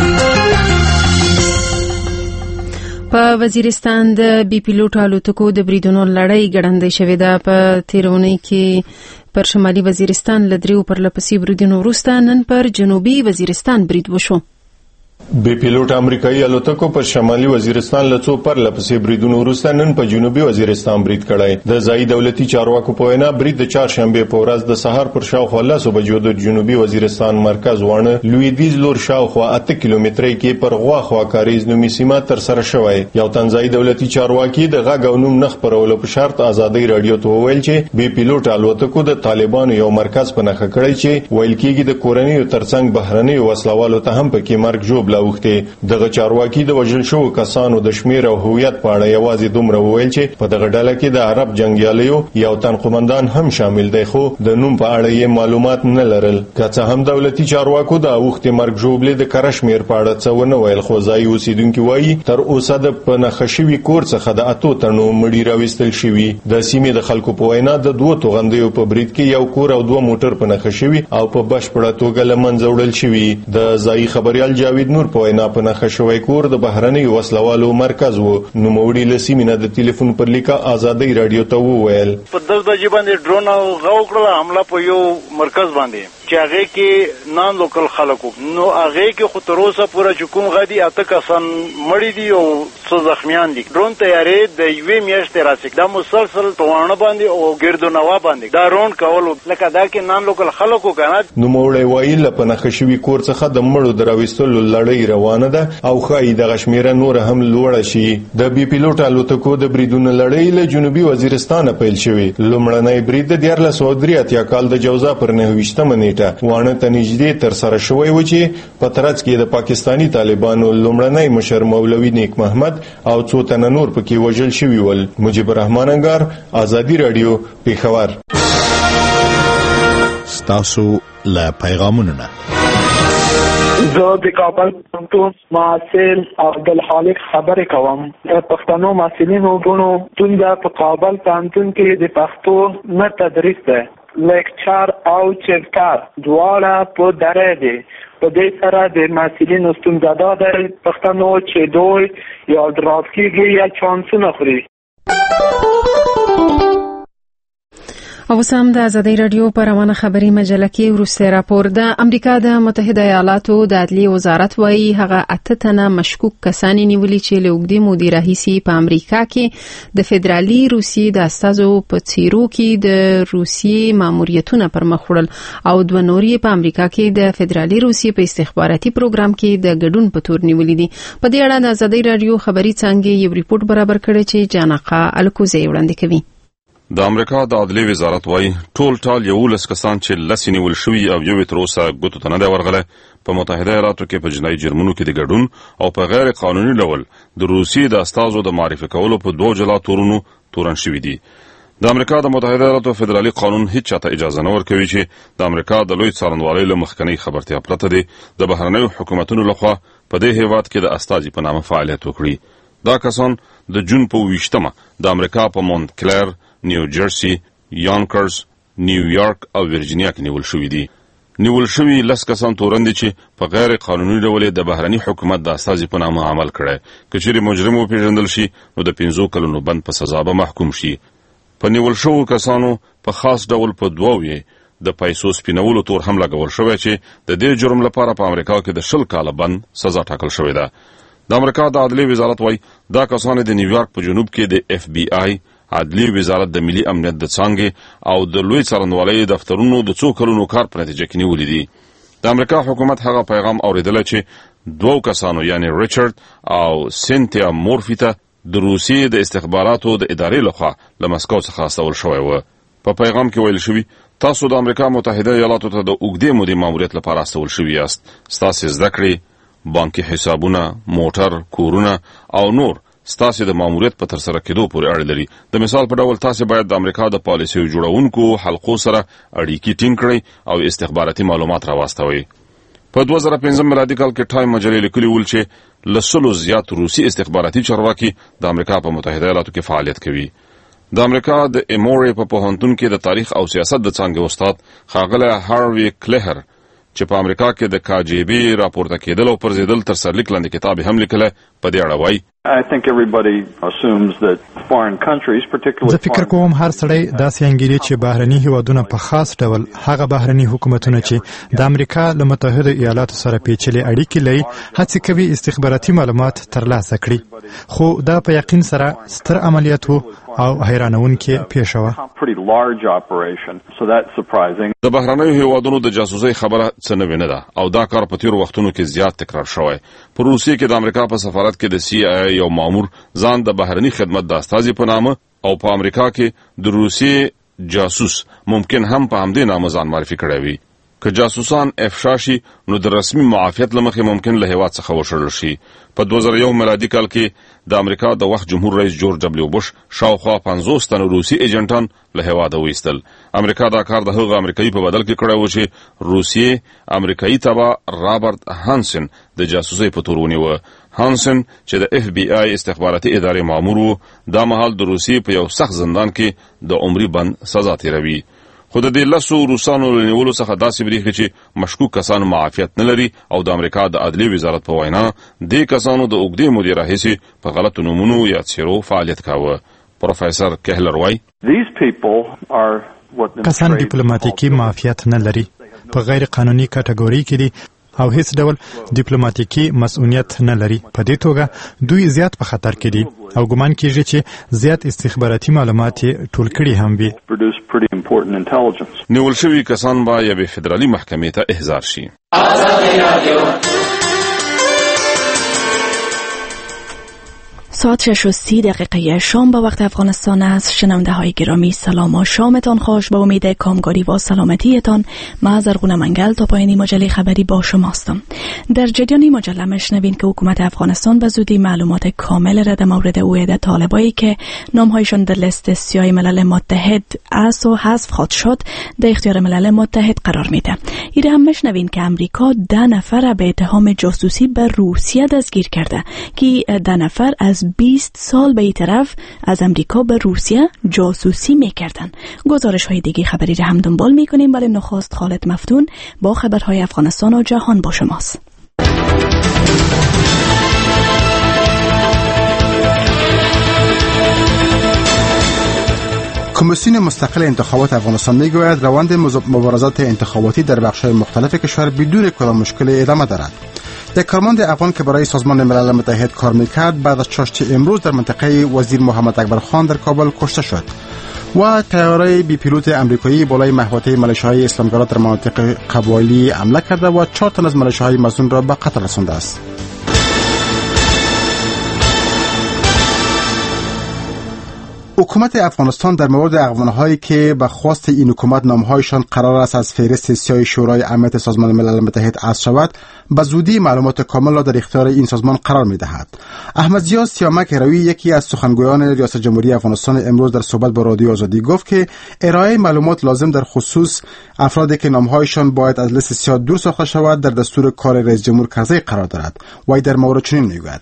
په وزیرستان د بي پیلوټ الوتکو د بریدونو لړۍ ګړندۍ شوې ده. په تیرونی کې پر شمالي وزیرستان لدریو پر لپسې بریدونو وروسته نن پر جنوبي وزیرستان برید وشو. بي پیلوټ امریکایي الوتکو پر شمالي وزیرستان له څو پر لپسې بریدونو وروسته نن په جنوبي وزیرستان برید کړی. د ځایي دولتي چارواکو په وینا برید د چهارشنبې په ورځ د سهار پر شاوخوا لسو بجو د جنوبي وزیرستان مرکز وانه لویدیځ لور شاوخوا اته کیلومترۍ کې پر غوا خوا کاریز نومي سیمه تر سره شوی. یو تنځایي دولتي چارواکي د غږ او نوم نه خپرولو په شرط ازادۍ راډیو ته وویل چې بي پیلوټ الوتکو د طالبانو یو مرکز په نښه کړی چې ویل کېږي د کورنیو ترڅنګ بهرنیو وسلوالو ته هم پکې مرګ ژوبله ژوب لاوخته. دغه چارواکي د وژل شوو کسانو د شمیر او هویت په اړه یوازې دومره وویل چې په دغه ډله کې د عرب جنگیالیو یو تن قومندان هم شامل دی، خو د نوم په اړه یې معلومات نه لرل. که څه هم دولتي چارواکو د اوښتې مرګ ژوبلې د کره شمیر په اړه څه ونه ویل، خو ځایي اوسیدونکي وایي تر اوسه د په نښه شوي کور څخه د اتو تنو مړي راویستل شوي. د سیمې د خلکو په وینا د دوو توغندیو په برید کې یو کور او دوه موټر په نښه شوي او په بشپړه توګه له منځه وړل شوي. د ځایي خبریال جاوید نور په وینا په نښه شوی کور د بهرنیو وسلوالو مرکز و. نوموړي له سیمې نه د ټلیفون پر لیکه ازادۍ راډیو ته وویل په دغه بجې باندې ډرون او غو کړله حمله په یو مرکز باندې چې هغه کې نان لوکل خلکو نو هغه کې خو تر اوسه پوره چې کوم غدي اته کسان مړي دي او څو زخمیان دي. ډرون تیارې د یوې میاشتې راځي دا مسلسل توانه باندې او ګردو نوا باندې دا رون کول لکه دا کې نان لوکل خلکو کنه. نو موړی وایي له پنځه شوي کور څخه د مړو دراويستلو لړۍ روانه ده او خای د غشمیره نور هم لوړه شي. د بي پیلوټ الوتکو د بریدونو لړۍ له جنوبي وزیرستان پیل شوې. لومړنی برید د دیارلس سوه درې اتیا کال د جوزا پر نهه ویشتمه نیټه وانه ته نږدې تر سره شوی و چې په ترڅ کې د پاکستانی طالبانو لومړنی مشر مولوي نیک محمد او څو تنه نور پکې وژل شوي ول. مجيب الرحمن انګار، ازادي رادیو، پیښور. ستاسو له پیغامونو نه زه د کابل پوهنتون محصل عبدالخالق خبرې کوم. د پښتنو محصلینو ګڼو ستونزه په کابل پوهنتون کې د پښتو نه تدریس ده. لیکچر او چپټر دواړه په دره دي. په دې سره د محصلینو ستونزه دا ده پښتنو چې دوی یا ډراپ کېږي یا چانسونه خوري. او سم د ازادي رادیو پر روانه خبري مجله کې وروسته راپور د امریکا د متحده ایالاتو د عدلي وزارت وایي هغه اته تنه مشکوک کسان نیولي چې له اوږدې مودې راهیسې په امریکا کې د فدرالي روسیې د استازو په څیرو کې د روسیې ماموریتونه پر مخ وړل او دوه نور یې په امریکا کې د فدرالي روسیې په استخباراتي پروګرام کې د ګډون په تور نیولي دي. په دې اړه د ازادي رادیو خبري څانګې یو ریپورت برابر کړی چې جانقه الکوزي وړاندې کوي. د امریکا د عدلي وزارت وايي ټول ټال یولس کسان چې لس نیول شوي او یو تر اوسه ګوتو ته نه دی ورغلی په متحده ایالاتو کې په جنایي جرمونو کې د ګډون او په غیر قانوني ډول د روسیې د استازو د معرفي کولو په دوه جلا تورونو تورن شوي دي. د امریکا د متحده ایالاتو فدرالي قانون هیڅ چاته اجازه نه ورکوي چې د امریکا د لوی څارنوالۍ له مخکنۍ خبرتیا پرته دی د بهرنیو حکومتونو لخوا په دې هیواد کې د استازي په نامه فعالیت وکړي. دا کسان د جون په ویشتمه د امریکا په مونټ کلیر، نیو جرسي، یانکرز، نیویارک او ورجینیا کې نیول شوي دي. نیول شوي لس کسان تورن دي چې په غیر قانوني ډول د بهرني حکومت د استازي په نامه عمل کړی. که چیرې مجرم وپېژندل شي نو د پنځو کلونو بند په سزا به محکوم شي. په نیول شوو کسانو په خاص ډول په دوو یې د پیسو سپینولو تور هم لګول شوی چې د دې جرم لپاره په امریکا کې د شل کاله بند سزا ټاکل شوې ده. د امریکا د عدلي وزارت وايي دا کسان د نیویارک په جنوب کې د اف بی آی، عدلي وزارت د ملي امنیت د څانګې او د لوی څارنوالۍ دفترونو د څو کلونو کار په نتیجه کې نیولي دي. د امریکا حکومت هغه پیغام اوریدلی چې دوو کسانو یعنی ریچارد او سینتیا مورفي ته د روسیې د استخباراتو د ادارې لخوا له مسکو څخه استول شوی و. په پیغام کې ویل شوي تاسو د امریکا متحده ایالاتو ته د اوږدې مودې ماموریت لپاره استول شوي یاست. ستاسې زده کړې، بانکي حسابونه، موټر، کورونه او نور ستاسې د ماموریت په ترسره کېدو پورې اړه لري. د مثال په ډول تاسې باید د امریکا د پالیسیو جوړونکو حلقو سره اړیکې ټینګ کړئ او استخباراتي معلومات راواستوئ. په دوه زره پنځم میلادي کال کې ټایم مجلې لیکلي ول چې له سلو زیات روسي استخباراتي چارواکي د امریکا په متحده ایالاتو کې فعالیت کوي. د امریکا د ایموري په پوهنتون کې د تاریخ او سیاست د څانګې استاد ښاغلی هاروي کلهر چې په امریکا کې د کا جی بي راپورته کېدل او پرځېدل تر سرلیک لاندې کتاب هم لیکلی په دې اړه وایي زه فکر کوم هر سړی داسې انګیري چې بهرني هیوادونه په خاص ډول هغه بهرني حکومتونه چې د امریکا له متحده ایالاتو سره پیچلې اړیکې لري هڅه کوي استخباراتي معلومات ترلاسه کړي. خو دا په یقین سره ستر عملیات وو او حیرانونکې پیښه وه. د بهرنیو هیوادونو د جاسوسۍ خبره څه نوې نه ده او دا کار په تیرو وختونو کې زیات تکرار شوی. په روسیې کې د امریکا په سفارت کې د سی آی ای یو مامور ځان د بهرني خدمت د استازي په نامه او په امریکا کې د روسیې جاسوس ممکن هم په همدې نامه ځان معرفي کړی وي. که جاسوسان افشا شي نو د رسمي معافیت لمخې ممکن له هیواد څخه وشړل شي. په دوه زره یو میلادي کال کې د امریکا د وخت جمهور رئیس جورج دبلیو بوش شاوخوا پنځوس تنه روسي ایجنټان له هیواده وایستل. امریکا دا کار د هغه امریکایي په بدل کې کړی و چې روسیې امریکایي تبع رابرټ هانسن د جاسوسۍ په تور ونیوه. هانسن چې د اف بی آی استخباراتي ادارې مامور و، دا مهال د روسیې په یو سخت زندان کې د عمري بند سزا تیروي. خو د دې لسو روسانو له نیولو څخه داسې بریښي چې مشکوک کسان معافیت نه لري او د امریکا د عدلي وزارت په وینا دې کسانو د اوږدې مودې راهیسې په غلطو نومونو یا څیرو فعالیت کاوه. پروفیسور کهلر وایي کسان ډیپلوماټیکي معافیت نه لري، په غیر قانوني کټګوري کې دي او هیڅ ډول ډیپلوماټیکي مسؤلیت نه لري. په دې توګه دوی زیات په خطر کې دي او ګمان کیږي چې زیات استخباراتي معلومات ټول کړي هم وي. نیول شوي کسان به یوې فدرالي محکمې ته احضار شي. ساعت شش و سی دقیقه شام به وقت افغانستان است. شنونده های گرامی سلام و شامتان خوش. به امید کامگاری و سلامتیتان من زرغونه منگل تا پایانی مجله خبری با شما هستم. در جریان مجله میشنوین که حکومت افغانستان به زودی معلومات کامل را در مورد اویده طالبایی که نامهایشان در لیست سیاه ملل متحد است و حذف خواهد شد در اختیار ملل متحد قرار میده. ایره هم میشنوین که امریکا ده نفر به اتهام جاسوسی به روسیه دستگیر کرده که ده نفر از بیست سال به این طرف از امریکا به روسیه جاسوسی میکردن. گزارش های دیگه خبری را هم دنبال میکنیم، ولی نخست خالد مفتون با خبرهای افغانستان و جهان با شماست. کمیسیون مستقل انتخابات افغانستان میگوید روند مبارزات انتخاباتی در بخش‌های مختلف کشور بدون کدام مشکل ادامه دارد. یک کارمند افغان که برای سازمان ملل متحد کار میکرد بعد از چاشت امروز در منطقه وزیر محمد اکبر خان در کابل کشته شد و طیاره بی پیلوت امریکایی بالای محوطه ملیشه‌های اسلامگرا در مناطق قبایلی حمله کرده و چهار تن از ملیشه‌های مظنون را به قتل رسانده است. حکومت افغانستان در مورد اقوام‌هایی که به خواست این حکومت نام‌هایشان قرار است از فهرست سیاه شورای امنیت سازمان ملل متحد حذف شود، به زودی معلومات کامل را در اختیار این سازمان قرار می‌دهد. احمد ضیا سیامک روی یکی از سخنگویان ریاست جمهوری افغانستان امروز در صحبت با رادیو آزادی گفت که ارائه معلومات لازم در خصوص افرادی که نام‌هایشان باید از لیست سیاه دور ساخته شود در دستور کار رئیس جمهور کرزی قرار دارد. وی در مورد چنین میگوید: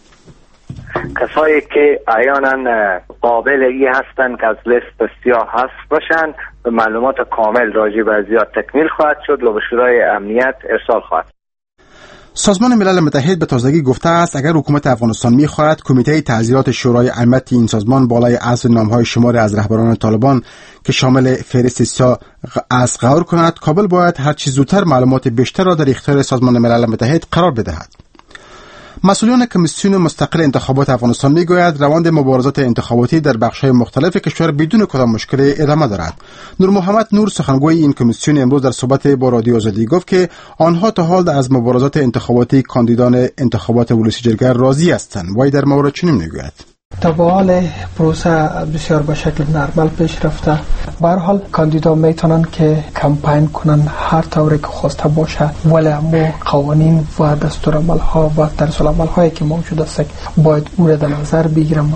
کسایی که عیانا قابل ای هستند که از لیست سیاه حذف باشند به معلومات کامل راجع به زیاد تکمیل خواهد شد و به شورای امنیت ارسال خواهد. سازمان ملل متحد به تازگی گفته است اگر حکومت افغانستان می‌خواهد کمیته تعزیرات شورای امنیت این سازمان بالای حذف نام‌های شمار از رهبران طالبان که شامل فهرست سیاه از قرار کند، کابل باید هر چه زودتر معلومات بیشتر را در اختیار سازمان ملل متحد قرار بدهد. مسئولان کمیسیون مستقل انتخابات افغانستان میگوید روند مبارزات انتخاباتی در بخش‌های مختلف کشور بدون کدام مشکل ادامه دارد. نور محمد نور سخنگوی این کمیسیون امروز در صحبت با رادیو آزادی گفت که آنها تا حال از مبارزات انتخاباتی کاندیدان انتخابات ولسی جرگه راضی هستند. وی در مورد چنین میگوید: تا به حال پروسه بسیار به شکل نرمال پیش رفته. به هر حال کاندیدا میتونن که کمپین کنن هر طوری که خواسته باشه، ولی اما قوانین و دستورالعمل ها و طرزالعمل هایی که موجود است باید او را در نظر بگیرن.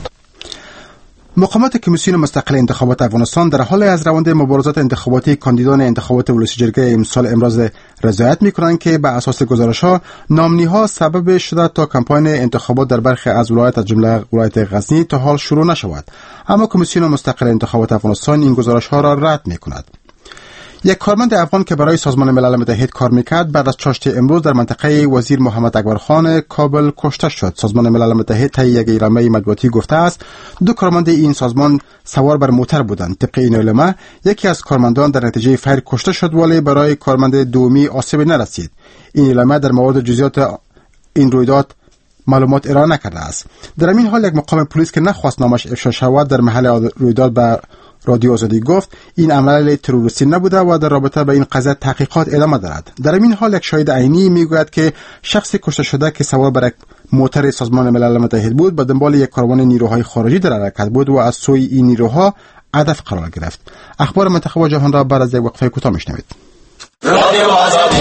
مقامات کمیسیون مستقل انتخابات افغانستان در حال از روند مبارزات انتخاباتی کاندیدان انتخابات ولسی جرگه امسال امروز رضایت می‌کنند که به اساس گزارش‌ها نامنی‌ها سبب شده تا کمپاین انتخابات در برخی از ولایات از جمله ولایت غزنی تا حال شروع نشود، اما کمیسیون مستقل انتخابات افغانستان این گزارش‌ها را رد می‌کند. یک کارمند افغان که برای سازمان ملل متحد کار میکرد بعد از چاشت امروز در منطقه وزیر محمد اکبر خان کابل کشته شد. سازمان ملل متحد طی یک اعلامیه مطبوعاتی گفته است دو کارمند این سازمان سوار بر موتر بودند. طبق این اعلامیه یکی از کارمندان در نتیجه فیر کشته شد ولی برای کارمند دومی آسیبی نرسید. این اعلامیه در مورد جزئیات این رویداد معلومات ارائه نکرده است. در این حال یک مقام پلیس که نخواست نامش افشا شود در محل رویداد به رادیو آزادی گفت این عمل تروریستی نبوده و در رابطه با این قضیه تحقیقات ادامه دارد. در این حال یک شاهد عینی میگوید که شخص کشته شده که سوار بر یک موتر سازمان ملل متحد بود به دنبال یک کاروان نیروهای خارجی در حرکت بود و از سوی این نیروها هدف قرار گرفت. اخبار منطقه و جهان را بعد از یک وقفه کوتاه میشنوید. رادیو آزادی.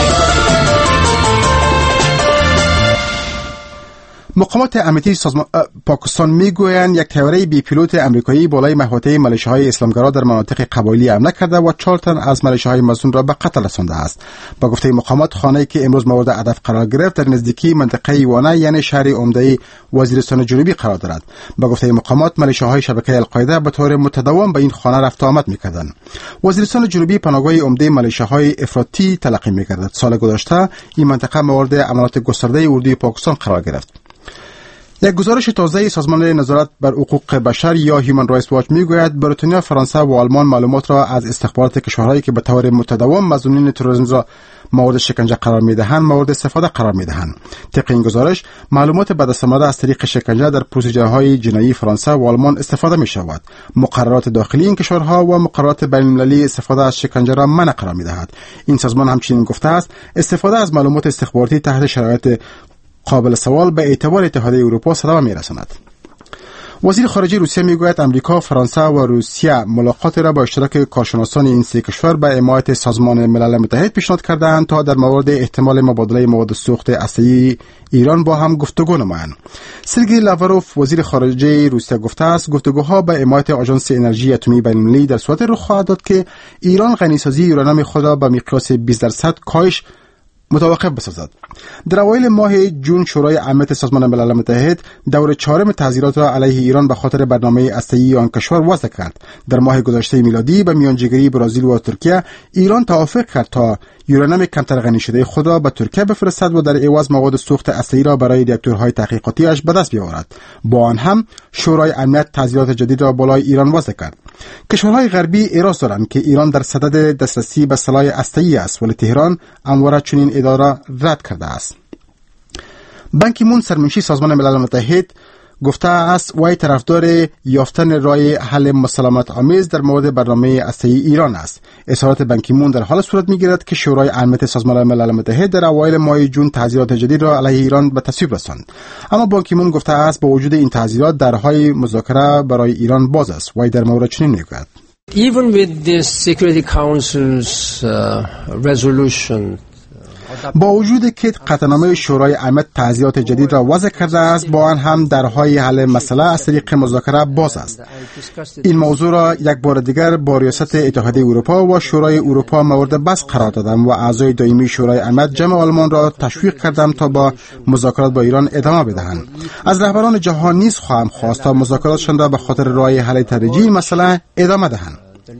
مقامات امنیتی سازمان پاکستان میگویند یک طیاره بی پیلوت آمریکایی بالای محوطه ملیشه‌های اسلامگرا در مناطق قبایلی حمله کرده و چهار تن از ملیشه‌های مظنون را به قتل رسانده است. با گفته مقامات خانه‌ای که امروز مورد هدف قرار گرفت در نزدیکی منطقه وانه یعنی شهر عمده وزیرستان جنوبی قرار دارد. با گفته مقامات ملیشه‌های شبکه القاعده به طور متداوم به این خانه رفت و آمد می‌کردند. وزیرستان جنوبی پناهگاه عمده ملیشه‌های افراطی تلقی می‌گردد. سال گذشته این منطقه مورد حملات گسترده اردوی پاکستان قرار گرفت. یک گزارش تازه سازمان نظارت بر حقوق بشر یا هیومن رایتس واچ میگوید بریتانیا، فرانسه و آلمان معلومات را از استخبارات کشورهایی که به طور متداوم مظنونین تروریسم را مورد شکنجه قرار میدهند مورد استفاده قرار میدهند. طبق این گزارش معلومات به دست آمده از طریق شکنجه در پروسیجرهای جنایی فرانسه و آلمان استفاده می شود. مقررات داخلی این کشورها و مقررات بین المللی استفاده از شکنجه را منع قرار میدهد. این سازمان همچنین گفته است استفاده از معلومات استخباراتی تحت شرایط قابل سوال به اعتبار اتحادیه اروپا صدمه می‌رساند. وزیر خارجه روسیه میگوید امریکا، فرانسه و روسیه ملاقات را با اشتراک کارشناسان این سه کشور به حمایت سازمان ملل متحد پیشنهاد کردند تا در مورد احتمال مبادله مواد سوخت هسته‌ای ایران با هم گفتگو نمایند. سرگئی لاوروف وزیر خارجه روسیه گفته است گفتگوها به حمایت آژانس انرژی اتمی بین‌المللی در صورت رخ خواهد داد که ایران غنیسازی یورانیم خود را به مقیاس بیست درصد کاهش متوقف بسازد. در اوایل ماه جون شورای امنیت سازمان ملل متحد دور چهارم تعزیرات را علیه ایران به خاطر برنامه هسته‌ای آن کشور وضع کرد. در ماه گذشته میلادی به میانجیگری برزیل و ترکیه ایران توافق کرد تا یورانیم کمتر غنی شده خود را به ترکیه بفرستد و در عوض مواد سوخت هسته‌ای را برای راکتورهای تحقیقاتیش به دست بیاورد. با آن هم شورای امنیت تعزیرات جدید را بالای ایران وضع کرد. کشورهای غربی اعتراض دارند که ایران در صدد دسترسی به سلاح هسته‌ای است ولی تهران همواره چنین ادعا را رد کرده است. بان کی مون سرمنشی سازمان ملل متحد گفته است وی طرفدار یافتن راه حل مسالمت آمیز در مورد برنامه هسته‌ای ایران است. اظهارات بان کی مون در حال صورت می‌گیرد که شورای امنیت سازمان ملل متحد در اوایل ماه جون تعزیرات جدید را علیه ایران به تصویب رساند. اما بان کی مون گفته است با وجود این تعزیرات درهای مذاکره برای ایران باز است. وی در مورد چنین می‌گوید Even with this Security Council's uh, resolution با وجود که قطعنامه شورای امنیت تعزیرات جدید را وضع کرده است با آن هم درهای حل مسئله از طریق مذاکره باز است. این موضوع را یک بار دیگر با ریاست اتحادیه اروپا و شورای اروپا مورد بحث قرار دادم و اعضای دائمی شورای امنیت جمع آلمان را تشویق کردم تا با مذاکرات با ایران ادامه بدهند. از رهبران جهان نیز خواهم خواست تا مذاکراتشان را به خاطر راه حل تدریجی مسئله ادامه دهند.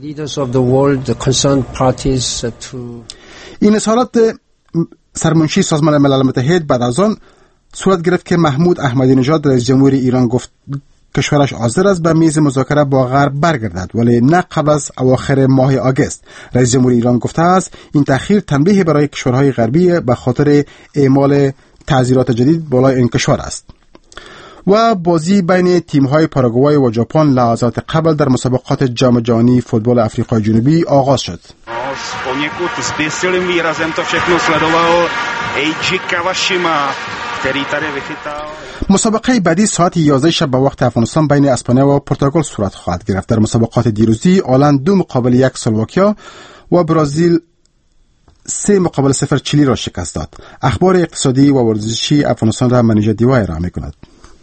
این اظهارات سرمنشی سازمان ملل متحد بعد از آن صورت گرفت که محمود احمدی نژاد رئیس جمهور ایران گفت کشورش حاضر است به میز مذاکره با غرب برگردد ولی نه قبل از اواخر ماه آگوست. رئیس جمهور ایران گفته است این تأخیر تنبیه برای کشورهای غربی به خاطر اعمال تعزیرات جدید بالای این کشور است. و بازی بین تیم‌های پاراگوای و ژاپن لحظات قبل در مسابقات جام جهانی فوتبال آفریقای جنوبی آغاز شد. Poněkud zběsilým výrazem to všechno sledoval Eiji Kawashima, který tady vychytal. مسابقه بعدی ساعت یازده شب به وقت افغانستان بین اسپانیا و پرتغال صورت خواهد گرفت. در مسابقات دیروزی آلند دو مقابل یک سلواکیا و برزیل سه مقابل صفر چیلی را شکست داد. اخبار اقتصادی و ورزشی افغانستان را منیژه دیوای ارائه می‌کند.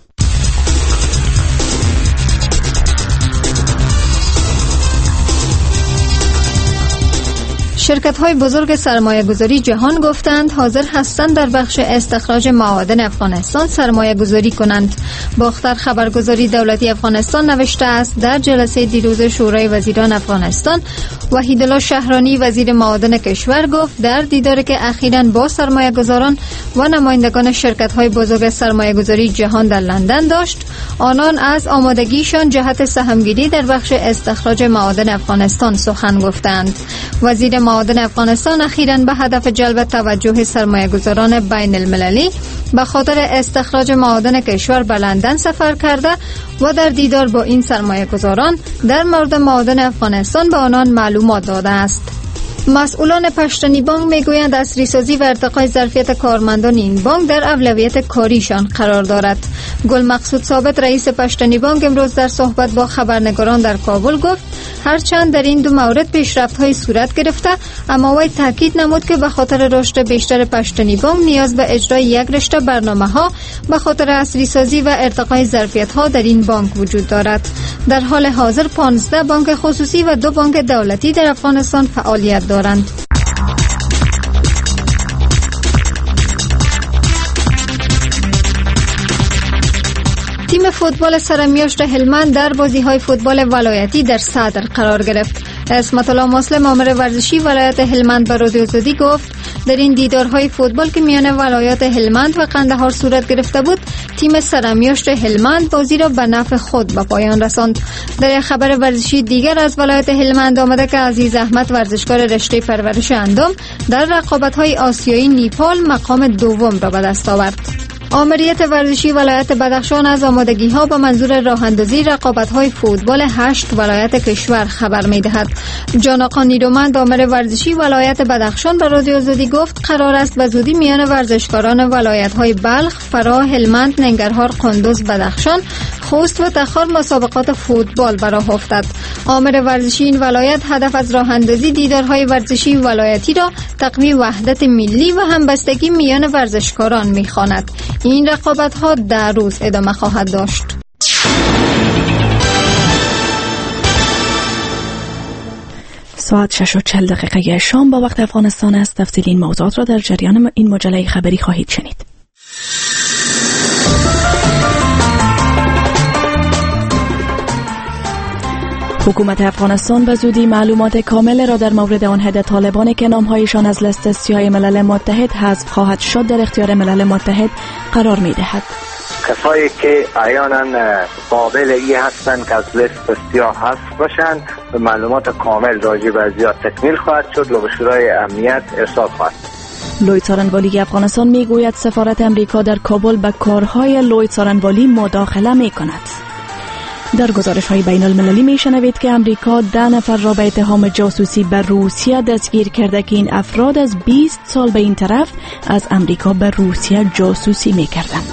شرکت‌های بزرگ سرمایه‌گذاری جهان گفتند حاضر هستند در بخش استخراج معادن افغانستان سرمایه‌گذاری کنند. باختر خبرگزاری دولتی افغانستان نوشته است در جلسه دیروز شورای وزیران افغانستان وحیدالله شهرانی وزیر معادن کشور گفت در دیداری که اخیراً با سرمایه‌گذاران و نمایندگان شرکت‌های بزرگ سرمایه‌گذاری جهان در لندن داشت، آنان از آمادگیشان جهت سهمگیری در بخش استخراج معادن افغانستان سخن گفتند. وزیر معادن افغانستان اخیراً به هدف جلب توجه سرمایه‌گذاران بین المللی به خاطر استخراج معادن کشور به لندن سفر کرده و در دیدار با این سرمایه‌گذاران در مورد معادن افغانستان به آنان معلومات داده است. مسئولان پشتنی بانک میگویند عصری‌سازی و ارتقای ظرفیت کارمندان این بانک در اولویت کاریشان قرار دارد. گل مقصود ثابت رئیس پشتنی بانک امروز در صحبت با خبرنگاران در کابل گفت هرچند در این دو مورد پیشرفت‌های صورت گرفته، اما وی تاکید نمود که به خاطر رشد بیشتر پشتنی بانک نیاز به اجرای یک رشته برنامه‌ها به خاطر عصری‌سازی و ارتقای ظرفیت‌ها در این بانک وجود دارد. در حال حاضر پانزده بانک خصوصی و دو بانک دولتی در افغانستان فعالیت دارند. تیم فوتبال سرمیاشت هلمند در بازی‌های فوتبال ولایتی در صدر قرار گرفت. عصمت الله مسلم آمر ورزشی ولایت هلمند به رادیو آزادی گفت در این دیدارهای فوتبال که میان ولایات هلمند و قندهار صورت گرفته بود، تیم سرمیاشت هلمند بازی را به نفع خود به پایان رساند. در یک خبر ورزشی دیگر از ولایت هلمند آمده که عزیز احمد ورزشکار رشته پرورش اندام در رقابت‌های آسیایی نیپال مقام دوم را به دست آورد. آمریت ورزشی ولایت بدخشان از آمادگی‌ها به منظور راه‌اندازی رقابت‌های فوتبال هشت ولایت کشور خبر می‌دهد. جان آقا نیرومند آمر ورزشی ولایت بدخشان به رادیو آزادی گفت قرار است به زودی میان ورزشکاران ولایت‌های بلخ، فرا، هلمند، ننگرهار، قندوز، بدخشان، خوست و تخار مسابقات فوتبال به راه افتد. آمر ورزشی این ولایت هدف از راه‌اندازی دیدارهای ورزشی ولایتی را تقویت وحدت ملی و همبستگی میان ورزشکاران می‌خواند. این رقابت‌ها در روز ادامه خواهد داشت. ساعت شش و چهل دقیقه شام با وقت افغانستان است. تفصیل این موضوعات را در جریان این مجله خبری خواهید شنید. حکومت افغانستان به زودی معلومات کامل را در مورد آن عده طالبانی که نامهایشان از لیست سیاه ملل متحد حذف خواهد شد در اختیار ملل متحد قرار می دهد. کسایی که عیانا قابل ای هستند که از لیست سیاه حذف باشند معلومات کامل راجع به ازیات تکمیل خواهد شد و به شورای امنیت ارسال خواهد. لوی څارنوالی افغانستان می گوید سفارت امریکا در کابل به کارهای لوی څارنوالی مداخله می کند. در گزارش‌های بین المللی می‌شنوید که امریکا ده نفر را به اتهام جاسوسی به روسیه دستگیر کرده که این افراد از بیست سال به این طرف از امریکا به روسیه جاسوسی می‌کردند.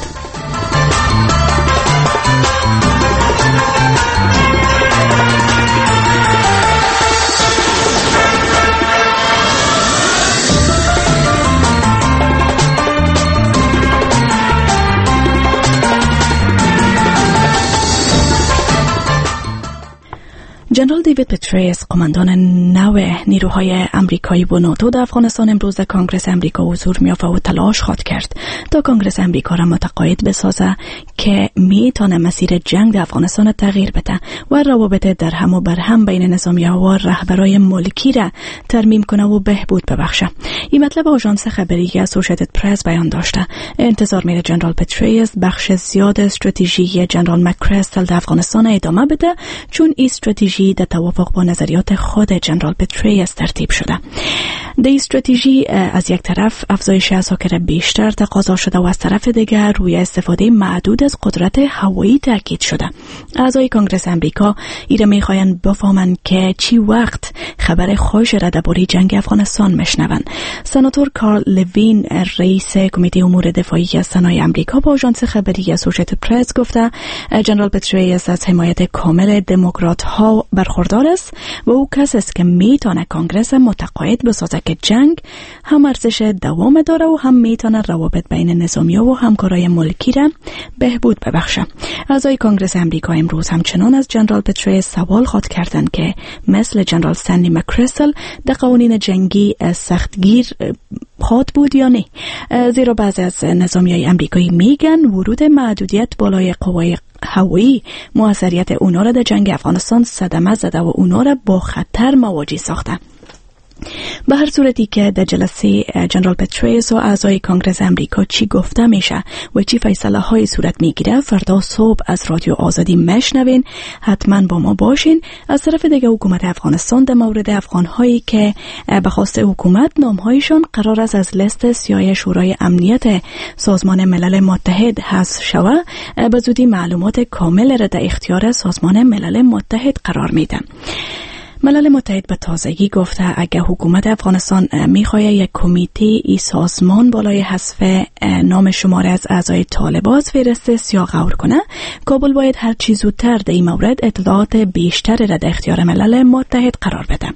جنرال دیوید پتریس، قماندان نو نیروهای امریکایی و ناتو در افغانستان امروز در کنگره امریکا حضور می‌یافت و تلاش خواد کرد تا کنگره امریکا را متقاعد بسازه که میتونه مسیر جنگ در افغانستان تغییر بده و روابط در هم و بر هم بین نظامی‌ها و رهبرای ملکی را ترمیم کنه و بهبود ببخشه. این مطلب آژانس خبری اسوسییتد پرس بیان داشته. انتظار میره جنرال پتریس بخش زیاد استراتژی جنرال مکریستل در افغانستان ادامه بده، چون این استراتژی در توافق با نظریات خود جنرال پتریس ترتیب شده. در استراتژی از یک طرف افزایش عساکر بیشتر تقاضا شده و از طرف دیگر روی استفاده محدود از قدرت هوایی تاکید شده. اعضای کنگره امریکا ایره میخواین بفهمن که چی وقت خبر خوش را درباره جنگ افغانستان میشنون. سناتور کارل لوین، رئیس کمیته امور دفاعی سنای امریکا، با آژانس خبری اسوسییتد پرس گفته جنرال پتریس از حمایت کامل دموکرات ها برخوردار است و او کسی است که میتونه کنگره متقاعد بسازه که جنگ هم ارزش دوام داره و هم میتونه روابط بین نظامی‌ها و همکارای ملکی را بهبود ببخشه. اعضای کنگره امریکا امروز همچنان از جنرال پتریس سوال خواد کردند که مثل جنرال سندی مکریستل در قوانین جنگی سختگیر خواد بود یا نه، زیرا بعضی از نظامیای امریکایی میگن ورود محدودیت بالای قوای هوایی موثریت اونا را در جنگ افغانستان صدمه زده و اونا را با خطر مواجه ساخته. به هر صورتی که در جلسه جنرال پتریس و اعضای کنگره امریکا چی گفته میشه و چی فیصله های صورت میگیره فردا صبح از رادیو آزادی مشنوین. حتما با ما باشین. از طرف دیگه حکومت افغانستان در مورد افغانهایی که به خواست حکومت نامهایشان قرار است از لیست سیاه شورای امنیت سازمان ملل متحد حذف شود به زودی معلومات کامل را در اختیار سازمان ملل متحد قرار میده. ملل متحد به تازگی گفته اگر حکومت افغانستان میخواد یک کمیته ای سازمان بالای حذف نام شماره از اعضای طالبان از فهرست سیاه غور کنه، کابل باید هر چی زودتر در این مورد اطلاعات بیشتر را در اختیار ملل متحد قرار بده.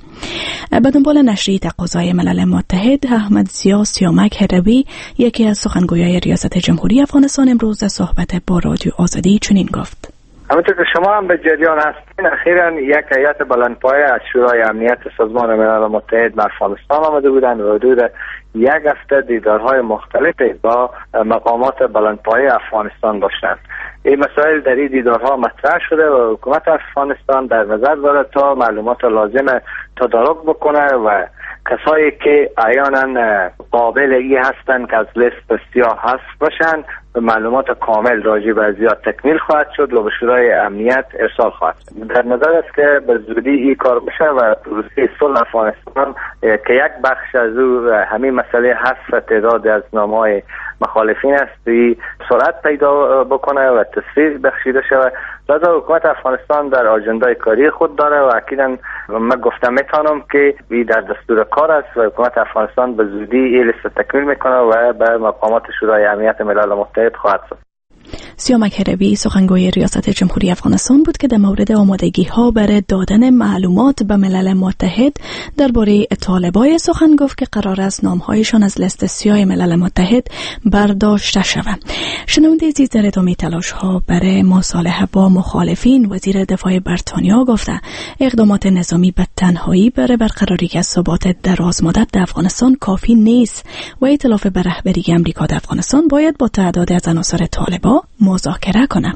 به دنبال نشریه تقاضای ملل متحد، احمد ضیا سیامک هروی، یکی از سخنگویان ریاست جمهوری افغانستان، امروز در صحبت با رادیو آزادی چنین گفت: همونطور که شما هم به جریان هستین، اخیراً یک هیئت بلندپایه از شورای امنیت سازمان ملل متحد به افغانستان آمده بودند و حدود یک هفته دیدارهای مختلفی با مقامات بلندپایه افغانستان داشتند. این مسائل در این دیدارها مطرح شده و حکومت افغانستان در نظر دارد تا معلومات لازم تدارک بکنه و کسایی که عیانا قابل ای هستند که از لیست سیاه حذف باشند معلومات کامل راجع به زیاد تکمیل خواهد شد و به شورای امنیت ارسال خواهد شد. در نظر است که به زودی این کار بشه و پروسه صلح افغانستان که یک بخش از او همین مسئله حذف تعداد از نام‌های مخالفین است سرعت پیدا بکنه و تصویر بخشیده شود. لذا حکومت افغانستان در آجندای کاری خود داره و اکیداً من گفتم میتونم که این در دستور کار است و حکومت افغانستان به زودی این لیست تکمیل میکنه و به مقامات شورای امنیت ملل متحد خواهد شد. سیامک هروی سخنگوی ریاست جمهوری افغانستان بود که در مورد آمادگی ها برای دادن معلومات به ملل متحد درباره طالبای سخن گفت که قرار است نامهایشان از لیست سیاه ملل متحد برداشته شود. شنونده عزیز، در ادامه تلاش ها برای مصالحه با مخالفین، وزیر دفاع بریتانیا گفته اقدامات نظامی به تنهایی برای برقراری از ثبات دراز مدت در افغانستان کافی نیست و ائتلاف به رهبری امریکا در افغانستان باید با تعداد از عناصر طالبان مذاکره کنه.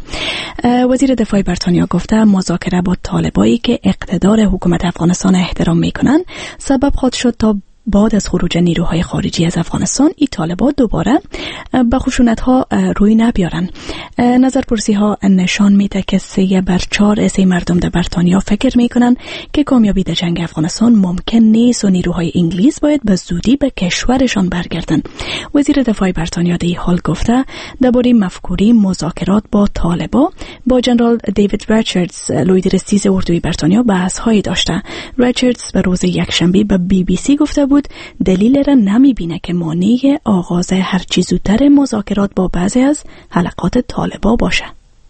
وزیر دفاع بریتانیا گفته مذاکره با طالبایی که اقتدار حکومت افغانستان احترام میکنن سبب خواهد شد تا بعد از خروج نیروهای خارجی از افغانستان این طالبان دوباره به خشونت‌ها روی نبیارن. نظرپرسی ها نشان میده که سه بر چهار از مردم در بریتانیا فکر میکنن که کامیابی در جنگ افغانستان ممکن نیست و نیروهای انگلیس باید به زودی به کشورشان برگردن. وزیر دفاع بریتانیا در این حال گفته درباره مفکوری مذاکرات با طالبان با جنرال دیوید ریچاردز، لویدر سیز اردوی بریتانیا بحث‌هایی داشته. ریچاردز به روز یکشنبه به بی بی سی گفته بود دلیل را نمیبینه که مانع آغاز هر چی زودتر مذاکرات با بعضی از حلقات طالبان باشه.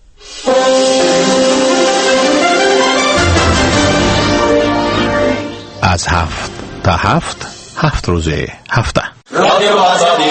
از هفت تا هفت هفت روزه هفته رادیو آزادی.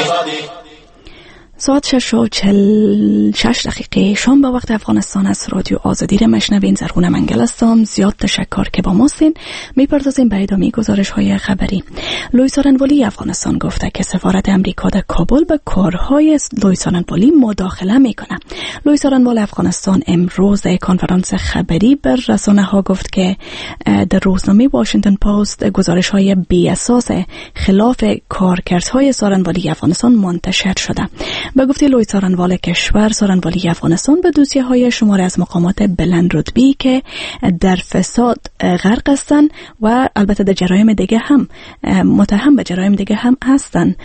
ساعت شش و چل شش دقیقه شام به وقت افغانستان از رادیو آزادی را مشنوین. زرغون منگل هستم. زیاد تشکر که با ما هستین. میپردازیم به ادامه گزارش های خبری. لوی سارنوالی افغانستان گفته که سفارت امریکا در کابل به کارهای لوی سارنوالی مداخله میکنه. لوی سارنوال افغانستان امروز در کنفرانس خبری بر رسانه ها گفت که در روزنامه واشنگتن پست گزارش های بی اساس خلاف کارکردهای سارنوالی افغانستان منتشر شده. به گفته لوی سارنوال کشور، سارنوالی افغانستان به دوسیه های شماره از مقامات بلند رتبی که در فساد غرق هستند و البته در جرایم دیگه هم متهم به جرایم دیگه هم هستند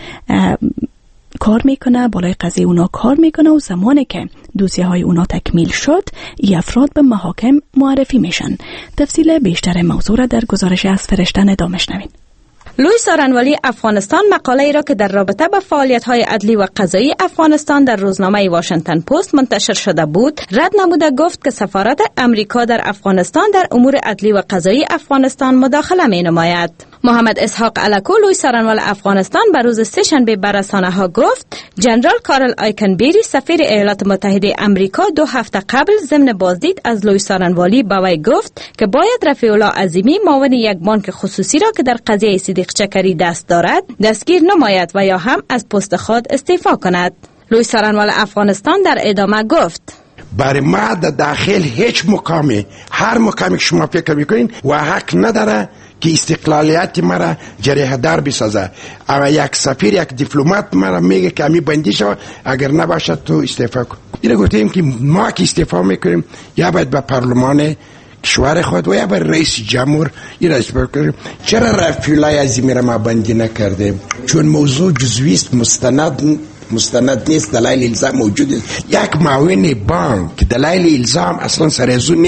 کار میکنه، بالای قضیه اونا کار میکنه و زمانی که دوسیه های اونا تکمیل شد ای افراد به محاکم معرفی میشن. تفصیل بیشتر موضوع را در گزارش از فرشتن ادامه شنوید. لوی سارنوالی افغانستان مقاله ای را که در رابطه با فعالیت‌های عدلی و قضایی افغانستان در روزنامه واشنگتن پست منتشر شده بود رد نموده گفت که سفارت امریکا در افغانستان در امور عدلی و قضایی افغانستان مداخله می‌نماید. محمد اسحاق الکو لوی سارنوال افغانستان به روز سه‌شنبه به رسانه‌ها گفت جنرال کارل آیکنبری سفیر ایالات متحده امریکا دو هفته قبل ضمن بازدید از لوی سارنوالی به وی گفت که باید رفیع الله عظیمی معاون یک بانک خصوصی را که در قضیه صدیق چکری دست دارد دستگیر نماید و یا هم از پست خود استعفا کند. لوی سارنوال افغانستان در ادامه گفت برای ما در داخل هیچ مقامی هر مقامی که شما فکر میکنین و حق نداره که استقلالیت مرا جریح دار بسازه. اما یک سفیر یک دیپلمات مرا میگه که امی بندی شو اگر نباشد تو استعفا کن. اینو گفتیم که ما که استعفا میکنیم یا باید به پارلمان کشور خود و یا به رئیس جمهور این استعفا کنیم. چرا رفیع الله عظیمی را ما بندی نکردیم؟ چون موضوع جزوی است، مستند مستند نیست، دلایل الزام موجود است. یک معاون بانک دلایل الزام اصلا سرزو نیست.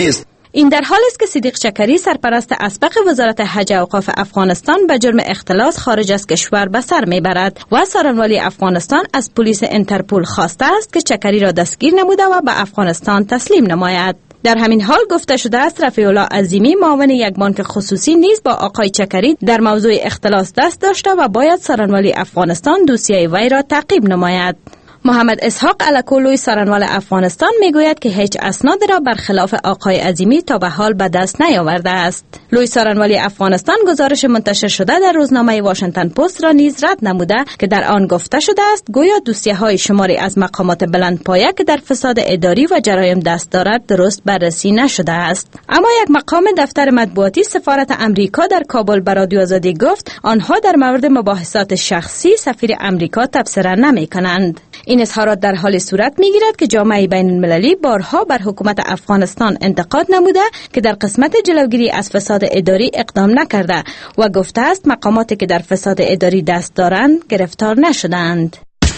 این در حالی است که صدیق چکری سرپرست اسبق وزارت حج و اوقاف افغانستان به جرم اختلاس خارج از کشور به سر میبرد و سارنوالی افغانستان از پلیس انترپول خواسته است که چکری را دستگیر نموده و به افغانستان تسلیم نماید. در همین حال گفته شده است رفیع الله عظیمی معاون یک بانک خصوصی نیز با آقای چکری در موضوع اختلاس دست داشته و باید سارنوالی افغانستان دوسیه وی را تعقیب نماید. محمد اسحاق الکولوی سارنوال افغانستان میگوید که هیچ اسنادی را برخلاف آقای عظیمی تا به حال به دست نیاورده است. لوی سارنوالی افغانستان گزارش منتشر شده در روزنامه واشنگتن پست را نیز رد نموده که در آن گفته شده است گویا دوسیه های شماری از مقامات بلندپایه که در فساد اداری و جرایم دست دارد درست بررسی نشده است. اما یک مقام دفتر مطبوعاتی سفارت امریکا در کابل به رادیو آزادی گفت آنها در مورد مباحثات شخصی سفیر امریکا تبصره نمی کنند. این اظهارات در حال صورت میگیرد که جامعه بین المللی بارها بر حکومت افغانستان انتقاد نموده که در قسمت جلوگیری از فساد اداری اقدام نکرده و گفته است مقاماتی که در فساد اداری دست دارند گرفتار نشدند.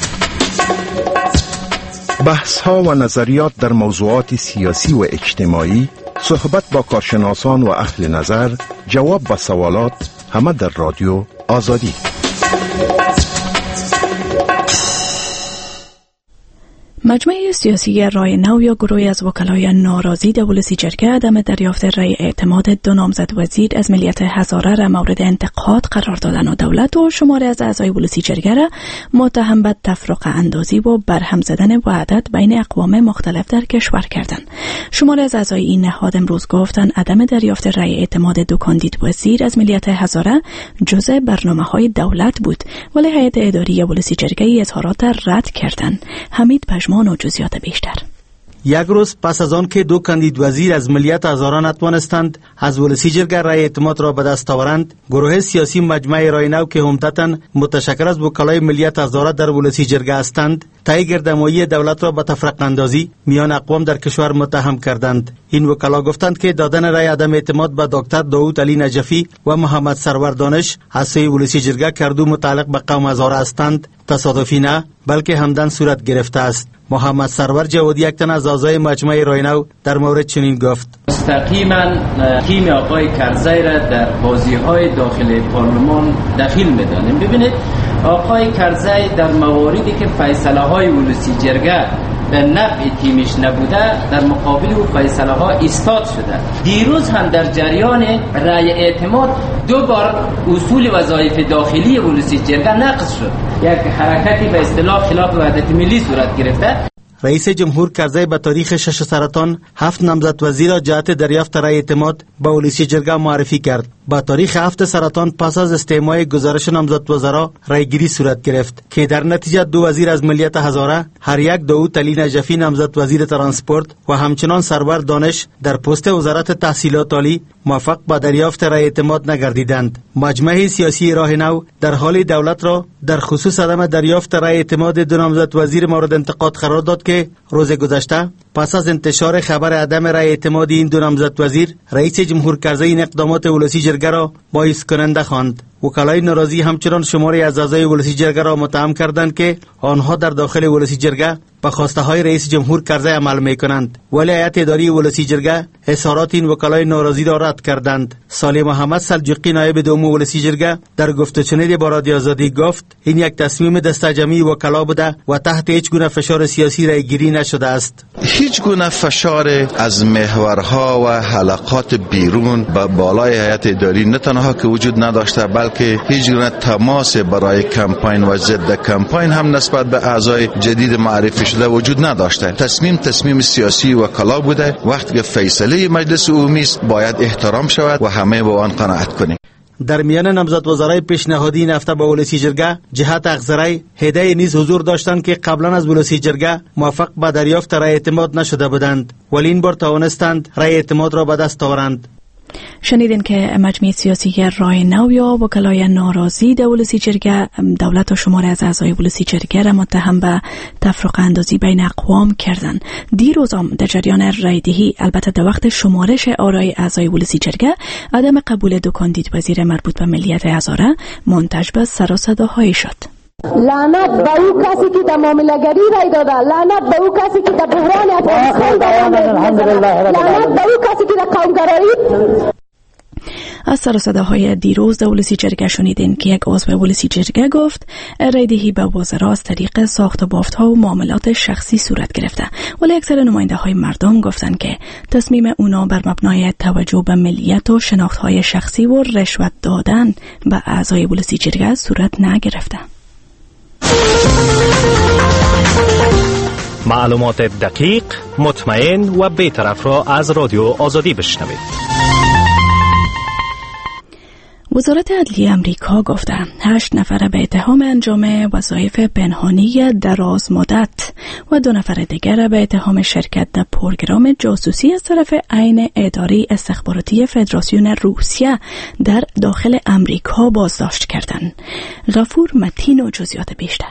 بحث ها و نظریات در موضوعات سیاسی و اجتماعی، صحبت با کارشناسان و اهل نظر، جواب به سوالات، همه در رادیو آزادی. مجمع سیاسی رای نو یا گروهی از وکلای ناراضی در ولسی جرگه عدم دریافت رای اعتماد دو نامزد وزیر از ملیت هزاره را مورد انتقاد قرار دادن و دولت و شماره از اعضای ولسی جرگه را متهم به تفرقه اندازی و برهم زدن وحدت بین اقوام مختلف در کشور کردند. شماره از اعضای این نهاد امروز گفتند عدم دریافت رای اعتماد دو کاندید وزیر از ملیت هزاره جزء برنامه‌های دولت بود، ولی هیئت اداری ولسی جرگه اظهارات رد کردند. حمید پژمان و جزئیات بیشتر. یک روز پس از آن که دو کاندید وزیر از ملیت هزاره نتوانستند از ولسی جرگه رای اعتماد را به دست آورند، گروه سیاسی مجمع رای نو که عمدتاً متشکل از وکلای ملیت هزاره در ولسی جرگه هستند، تای گردمایی دولت را به تفرقه اندازی میان اقوام در کشور متهم کردند. این وکلا گفتند که دادن رای عدم اعتماد به دکتر داوود علی نجفی و محمد سرور دانش از سوی ولسی جرگه کردو متعلق به قوم هزاره هستند تصادفی نه بلکه همدن صورت گرفته است. محمد سرور جوادی یک تن از اعضای مجمع رای نو در مورد چنین گفت: مستقیما تیم آقای کرزی را در بازی‌های داخل پارلمان دخیل می‌دانیم. ببینید آقای کرزی در مواردی که فیصله‌های ولسی جرگه به نفع تیمش نبوده در مقابل او فیصله ها ایستاد شده. دیروز هم در جریان رای اعتماد دو بار اصول وظایف داخلی ولسی جرگه نقض شد. یک حرکتی به اصطلاح خلاف وحدت ملی صورت گرفته. رئیس جمهور کرزی به تاریخ شش سرطان هفت نامزد وزیر را جهت دریافت رای اعتماد به ولسی جرگه معرفی کرد. با تاریخ هفت سرطان پس از استماع گزارش نامزد وزرا رایگیری صورت گرفت که در نتیجه دو وزیر از ملیت هزاره، هر یک داوود علی نجفی نامزد وزیر ترانسپورت و همچنان سرور دانش در پست وزارت تحصیلات عالی موفق به دریافت رای اعتماد نگردیدند. مجمع سیاسی راه نو در حال دولت را در خصوص عدم دریافت رای اعتماد دو نامزد وزیر مورد انتقاد قرار داد که روز گذشته پس از انتشار خبر عدم رای اعتماد این دو نامزد وزیر، رئیس جمهور کرزی این اقدامات ولسی جرگه را بایعث کننده خواند. وکلای ناراضی همچنان شماری از اعضای ولسی جرگه را متهم کردند که آنها در داخل ولسی جرگه به خواسته های رئیس جمهور کرزی عمل می کنند، ولی هیئت اداری ولسی جرگه اظهارات این وکلای ناراضی را رد کردند. صالح محمد سلجوقی نایب دوم ولسی جرگه در گفت و شنید با رادیو آزادی گفت این یک تصمیم دسته جمعی وکلا بوده و تحت هیچ گونه فشار سیاسی رای گیری نشده است. هیچ گونه فشار از محورها و حلقات بیرون به بالای هیئت اداری نه تنها که وجود نداشته، بلکه هیچ گونه تماس برای کمپاین و ضد کمپاین هم نسبت به اعضای جدید معرفی شده وجود نداشته. تصمیم تصمیم سیاسی وکلا بوده. وقتی که فیصله مجلس عمومی است باید احترام شود و همه با آن قناعت کنیم. در میان نامزد وزرای پیشنهادی این هفته با ولسی جرگه جهت اخضرای هدیه نیز حضور داشتند که قبلا از ولسی جرگه موفق به دریافت رای اعتماد نشده بودند، ولی این بار توانستند رای اعتماد را به دست آورند. شنیدین که مجمع سیاسی رای نو یا وکلای ناراضی در ولسی جرگه دولت و شماره از اعضای ولسی جرگه را متهم به تفرقه اندازی بین اقوام کردند. دیروز هم در جریان رایدهی البته در وقت شمارش آرای اعضای ولسی جرگه عدم قبول دو کاندید وزیر مربوط به ملیت هزاره منتج به سر و صداهایی شد. لعنت به او کسی که در معامله‌گری رای داده. لعنت به او کسی که در بحران افغانستان لعنت به او کسی که در قومگرایی. از سر و صداهای دیروز در ولسی جرگه شنیدین که یک عضو ولسی جرگه گفت رایدهی به وزرا از طریق ساخت و بافت ها و معاملات شخصی صورت گرفته، ولی اکثر نماینده های مردم گفتند که تصمیم اونا بر مبنای توجه به ملیت و شناخت های شخصی و رشوت دادن به اعضای ولسی جرگه صورت نگرفته. معلومات دقیق، مطمئن و بی‌طرف را از رادیو آزادی بشنوید. وزارت عدلیه امریکا گفته هشت نفر به اتهام انجام وظایف پنهانی دراز مدت و دو نفر دیگر به اتهام شرکت در پروگرام جاسوسی از طرف عین اداره استخباراتی فدراسیون روسیه در داخل امریکا بازداشت کردند. غفور متین و جزئیات بیشتر.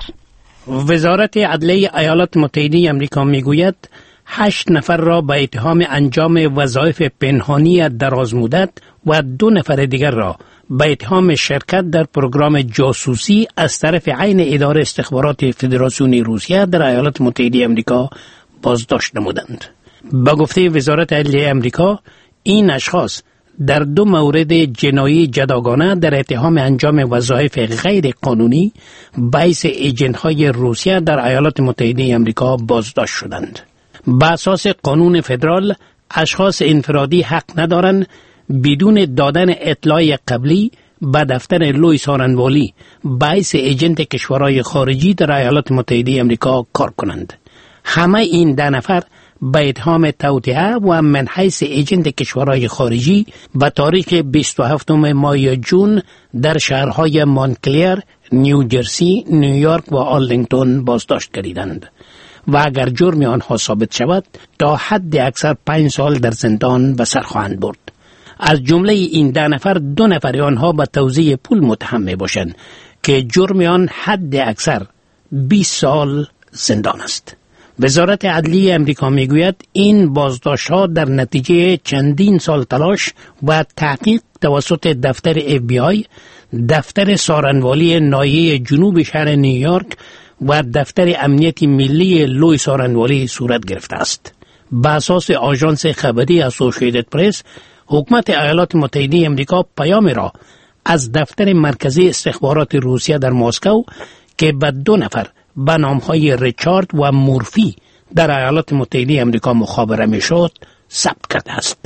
وزارت عدلیه ایالات متحده امریکا میگوید هشت نفر را به اتهام انجام وظایف پنهانی دراز مدت و دو نفر دیگر را به اتهام شرکت در پروگرام جاسوسی از طرف عین اداره استخبارات فدراسیون روسیه در ایالات متحده امریکا بازداشت نمودند. با گفته وزارت عدلیه امریکا این اشخاص در دو مورد جنایی جداگانه در اتهام انجام وظایف غیر قانونی باعث ایجنت‌های روسیه در ایالات متحده امریکا بازداشت شدند. با اساس قانون فدرال اشخاص انفرادی حق ندارند بدون دادن اطلاع قبلی به دفتر لوئیس هارنوالی باعث ایجنت کشورهای خارجی در ایالات متحده امریکا کار کنند. همه این ده نفر به اتهام توطئه و من حیث ایجنت کشورهای خارجی به تاریخ بیست و هفتم ماه جون در شهرهای مونتکلیر، نیوجرسی، نیویورک و آرلینگتون بازداشت گردیدند و اگر جرم آنها ثابت شود تا حد اکثر پنج سال در زندان به سر خواهند برد. از جمله این ده نفر دو نفر آنها به توزیع پول متهم می باشند که جرم آن حد اکثر بیست سال زندان است. وزارت عدلیه امریکا میگوید این بازداشت ها در نتیجه چندین سال تلاش و تحقیق توسط دفتر اف بی آی، دفتر سارنوالی ناحیه جنوب شهر نیویورک و دفتر امنیت ملی لوئیس هارنوالی صورت گرفته است. به اساس آژانس خبری اسوسییتد پرس، حکومت ایالات متحده امریکا پیام را از دفتر مرکزی استخبارات روسیه در مسکو که به دو نفر به نامهای ریچارد و مورفی در ایالات متحده امریکا مخابره میشد ثبت کرده است.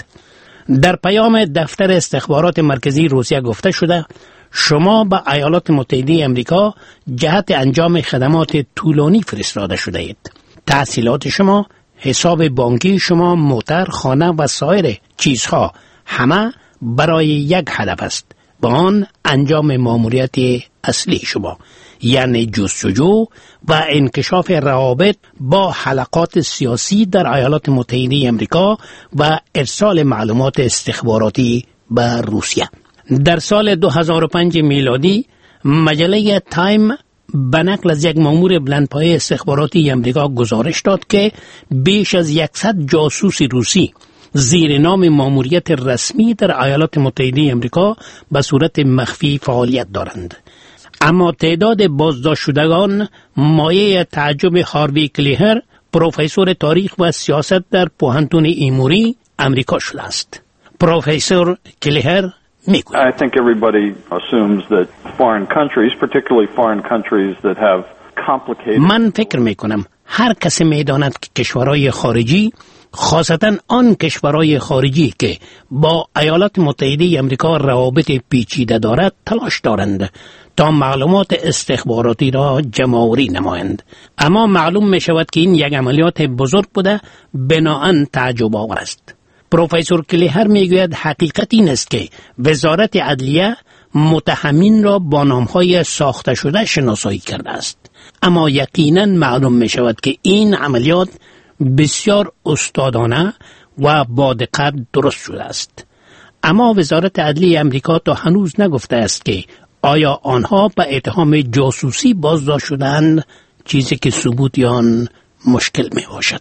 در پیام دفتر استخبارات مرکزی روسیه گفته شده شما به ایالات متحده امریکا جهت انجام خدمات طولانی فرستاده شده اید. تحصیلات شما، حساب بانکی شما، موتر، خانه و سایر چیزها همه برای یک هدف است، با آن انجام ماموریت اصلی شما، یعنی جستجو و انکشاف روابط با حلقات سیاسی در ایالات متحده امریکا و ارسال معلومات استخباراتی به روسیه. در سال دو هزار و پنج میلادی مجله تایم به نقل از یک مامور بلندپایه استخباراتی امریکا گزارش داد که بیش از صد جاسوس روسی زیر نام ماموریت رسمی در ایالات متحده امریکا به صورت مخفی فعالیت دارند. اما تعداد بازداشت شدگان مایه تعجب هاروی کلیهر، پروفسور تاریخ و سیاست در پوهنتون ایموری امریکا شده است. پروفسور کلیهر میگوید I think everybody assumes that foreign countries, particularly foreign countries that have complicated من فکر میکنم هر کسی میداند که کشورهای خارجی، خاصتا آن کشورهای خارجی که با ایالات متحده امریکا روابط پیچیده دارد، تلاش دارند تا معلومات استخباراتی را جمع‌آوری نمایند. اما معلوم می شود که این یک عملیات بزرگ بوده، بناهن تعجب آور است. پروفسور کلیهر می گوید حقیقت این است که وزارت عدلیه متهمین را با نامهای ساخته شده شناسایی کرده است. اما یقینا معلوم می شود که این عملیات بسیار استادانه و با دقت درست شده است. اما وزارت عدلیه امریکا تا هنوز نگفته است که آیا آنها به اتهام جاسوسی بازداشت شدند، چیزی که ثبوت آن مشکل می باشد.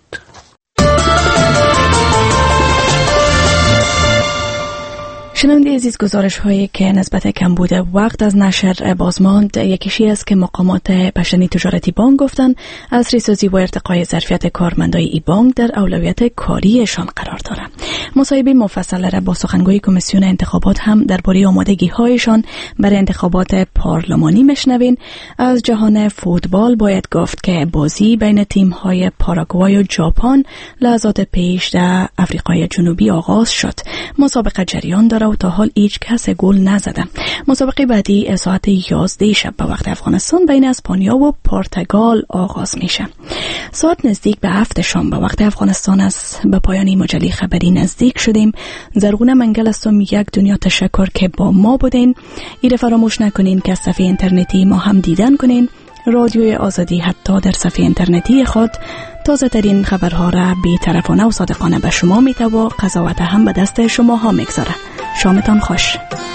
شنونده عزیز، گزارش هایی که نسبت کمبود وقت از نشر بازماند یکیشی است که مقامات پشتنی تجارتی بانک گفتن از سازی و ارتقای ظرفیت کارمندای ای بانک در اولویت کاریشان قرار دارد. مصاحبه مفصل را با سخنگوی کمیسیون انتخابات هم درباره آمادگی هایشان برای انتخابات پارلمانی مشنوین. از جهان فوتبال باید گفت که بازی بین تیم های پاراگوای و ژاپن لحظات پیش در آفریقای جنوبی آغاز شد. مسابقه جریان داره و تا حال هیچ کس گل نزده. مسابقه بعدی ساعت یازده شب به وقت افغانستان بین اسپانیا و پرتغال آغاز میشه. ساعت نزدیک به هفت شام به وقت افغانستان است. به پایان مجله خبری نزدیک شدیم. زرغونه منگل هستم. یک دنیا تشکر که با ما بودین. ایره فراموش نکنین که صفحه اینترنتی ما هم دیدن کنین. رادیوی آزادی حتی در صفحه اینترنتی خود تازه ترین خبرها را بی‌طرفانه و صادقانه به شما میتوا، قضاوت هم به دست شما ها میگذاره. شامتان خوش.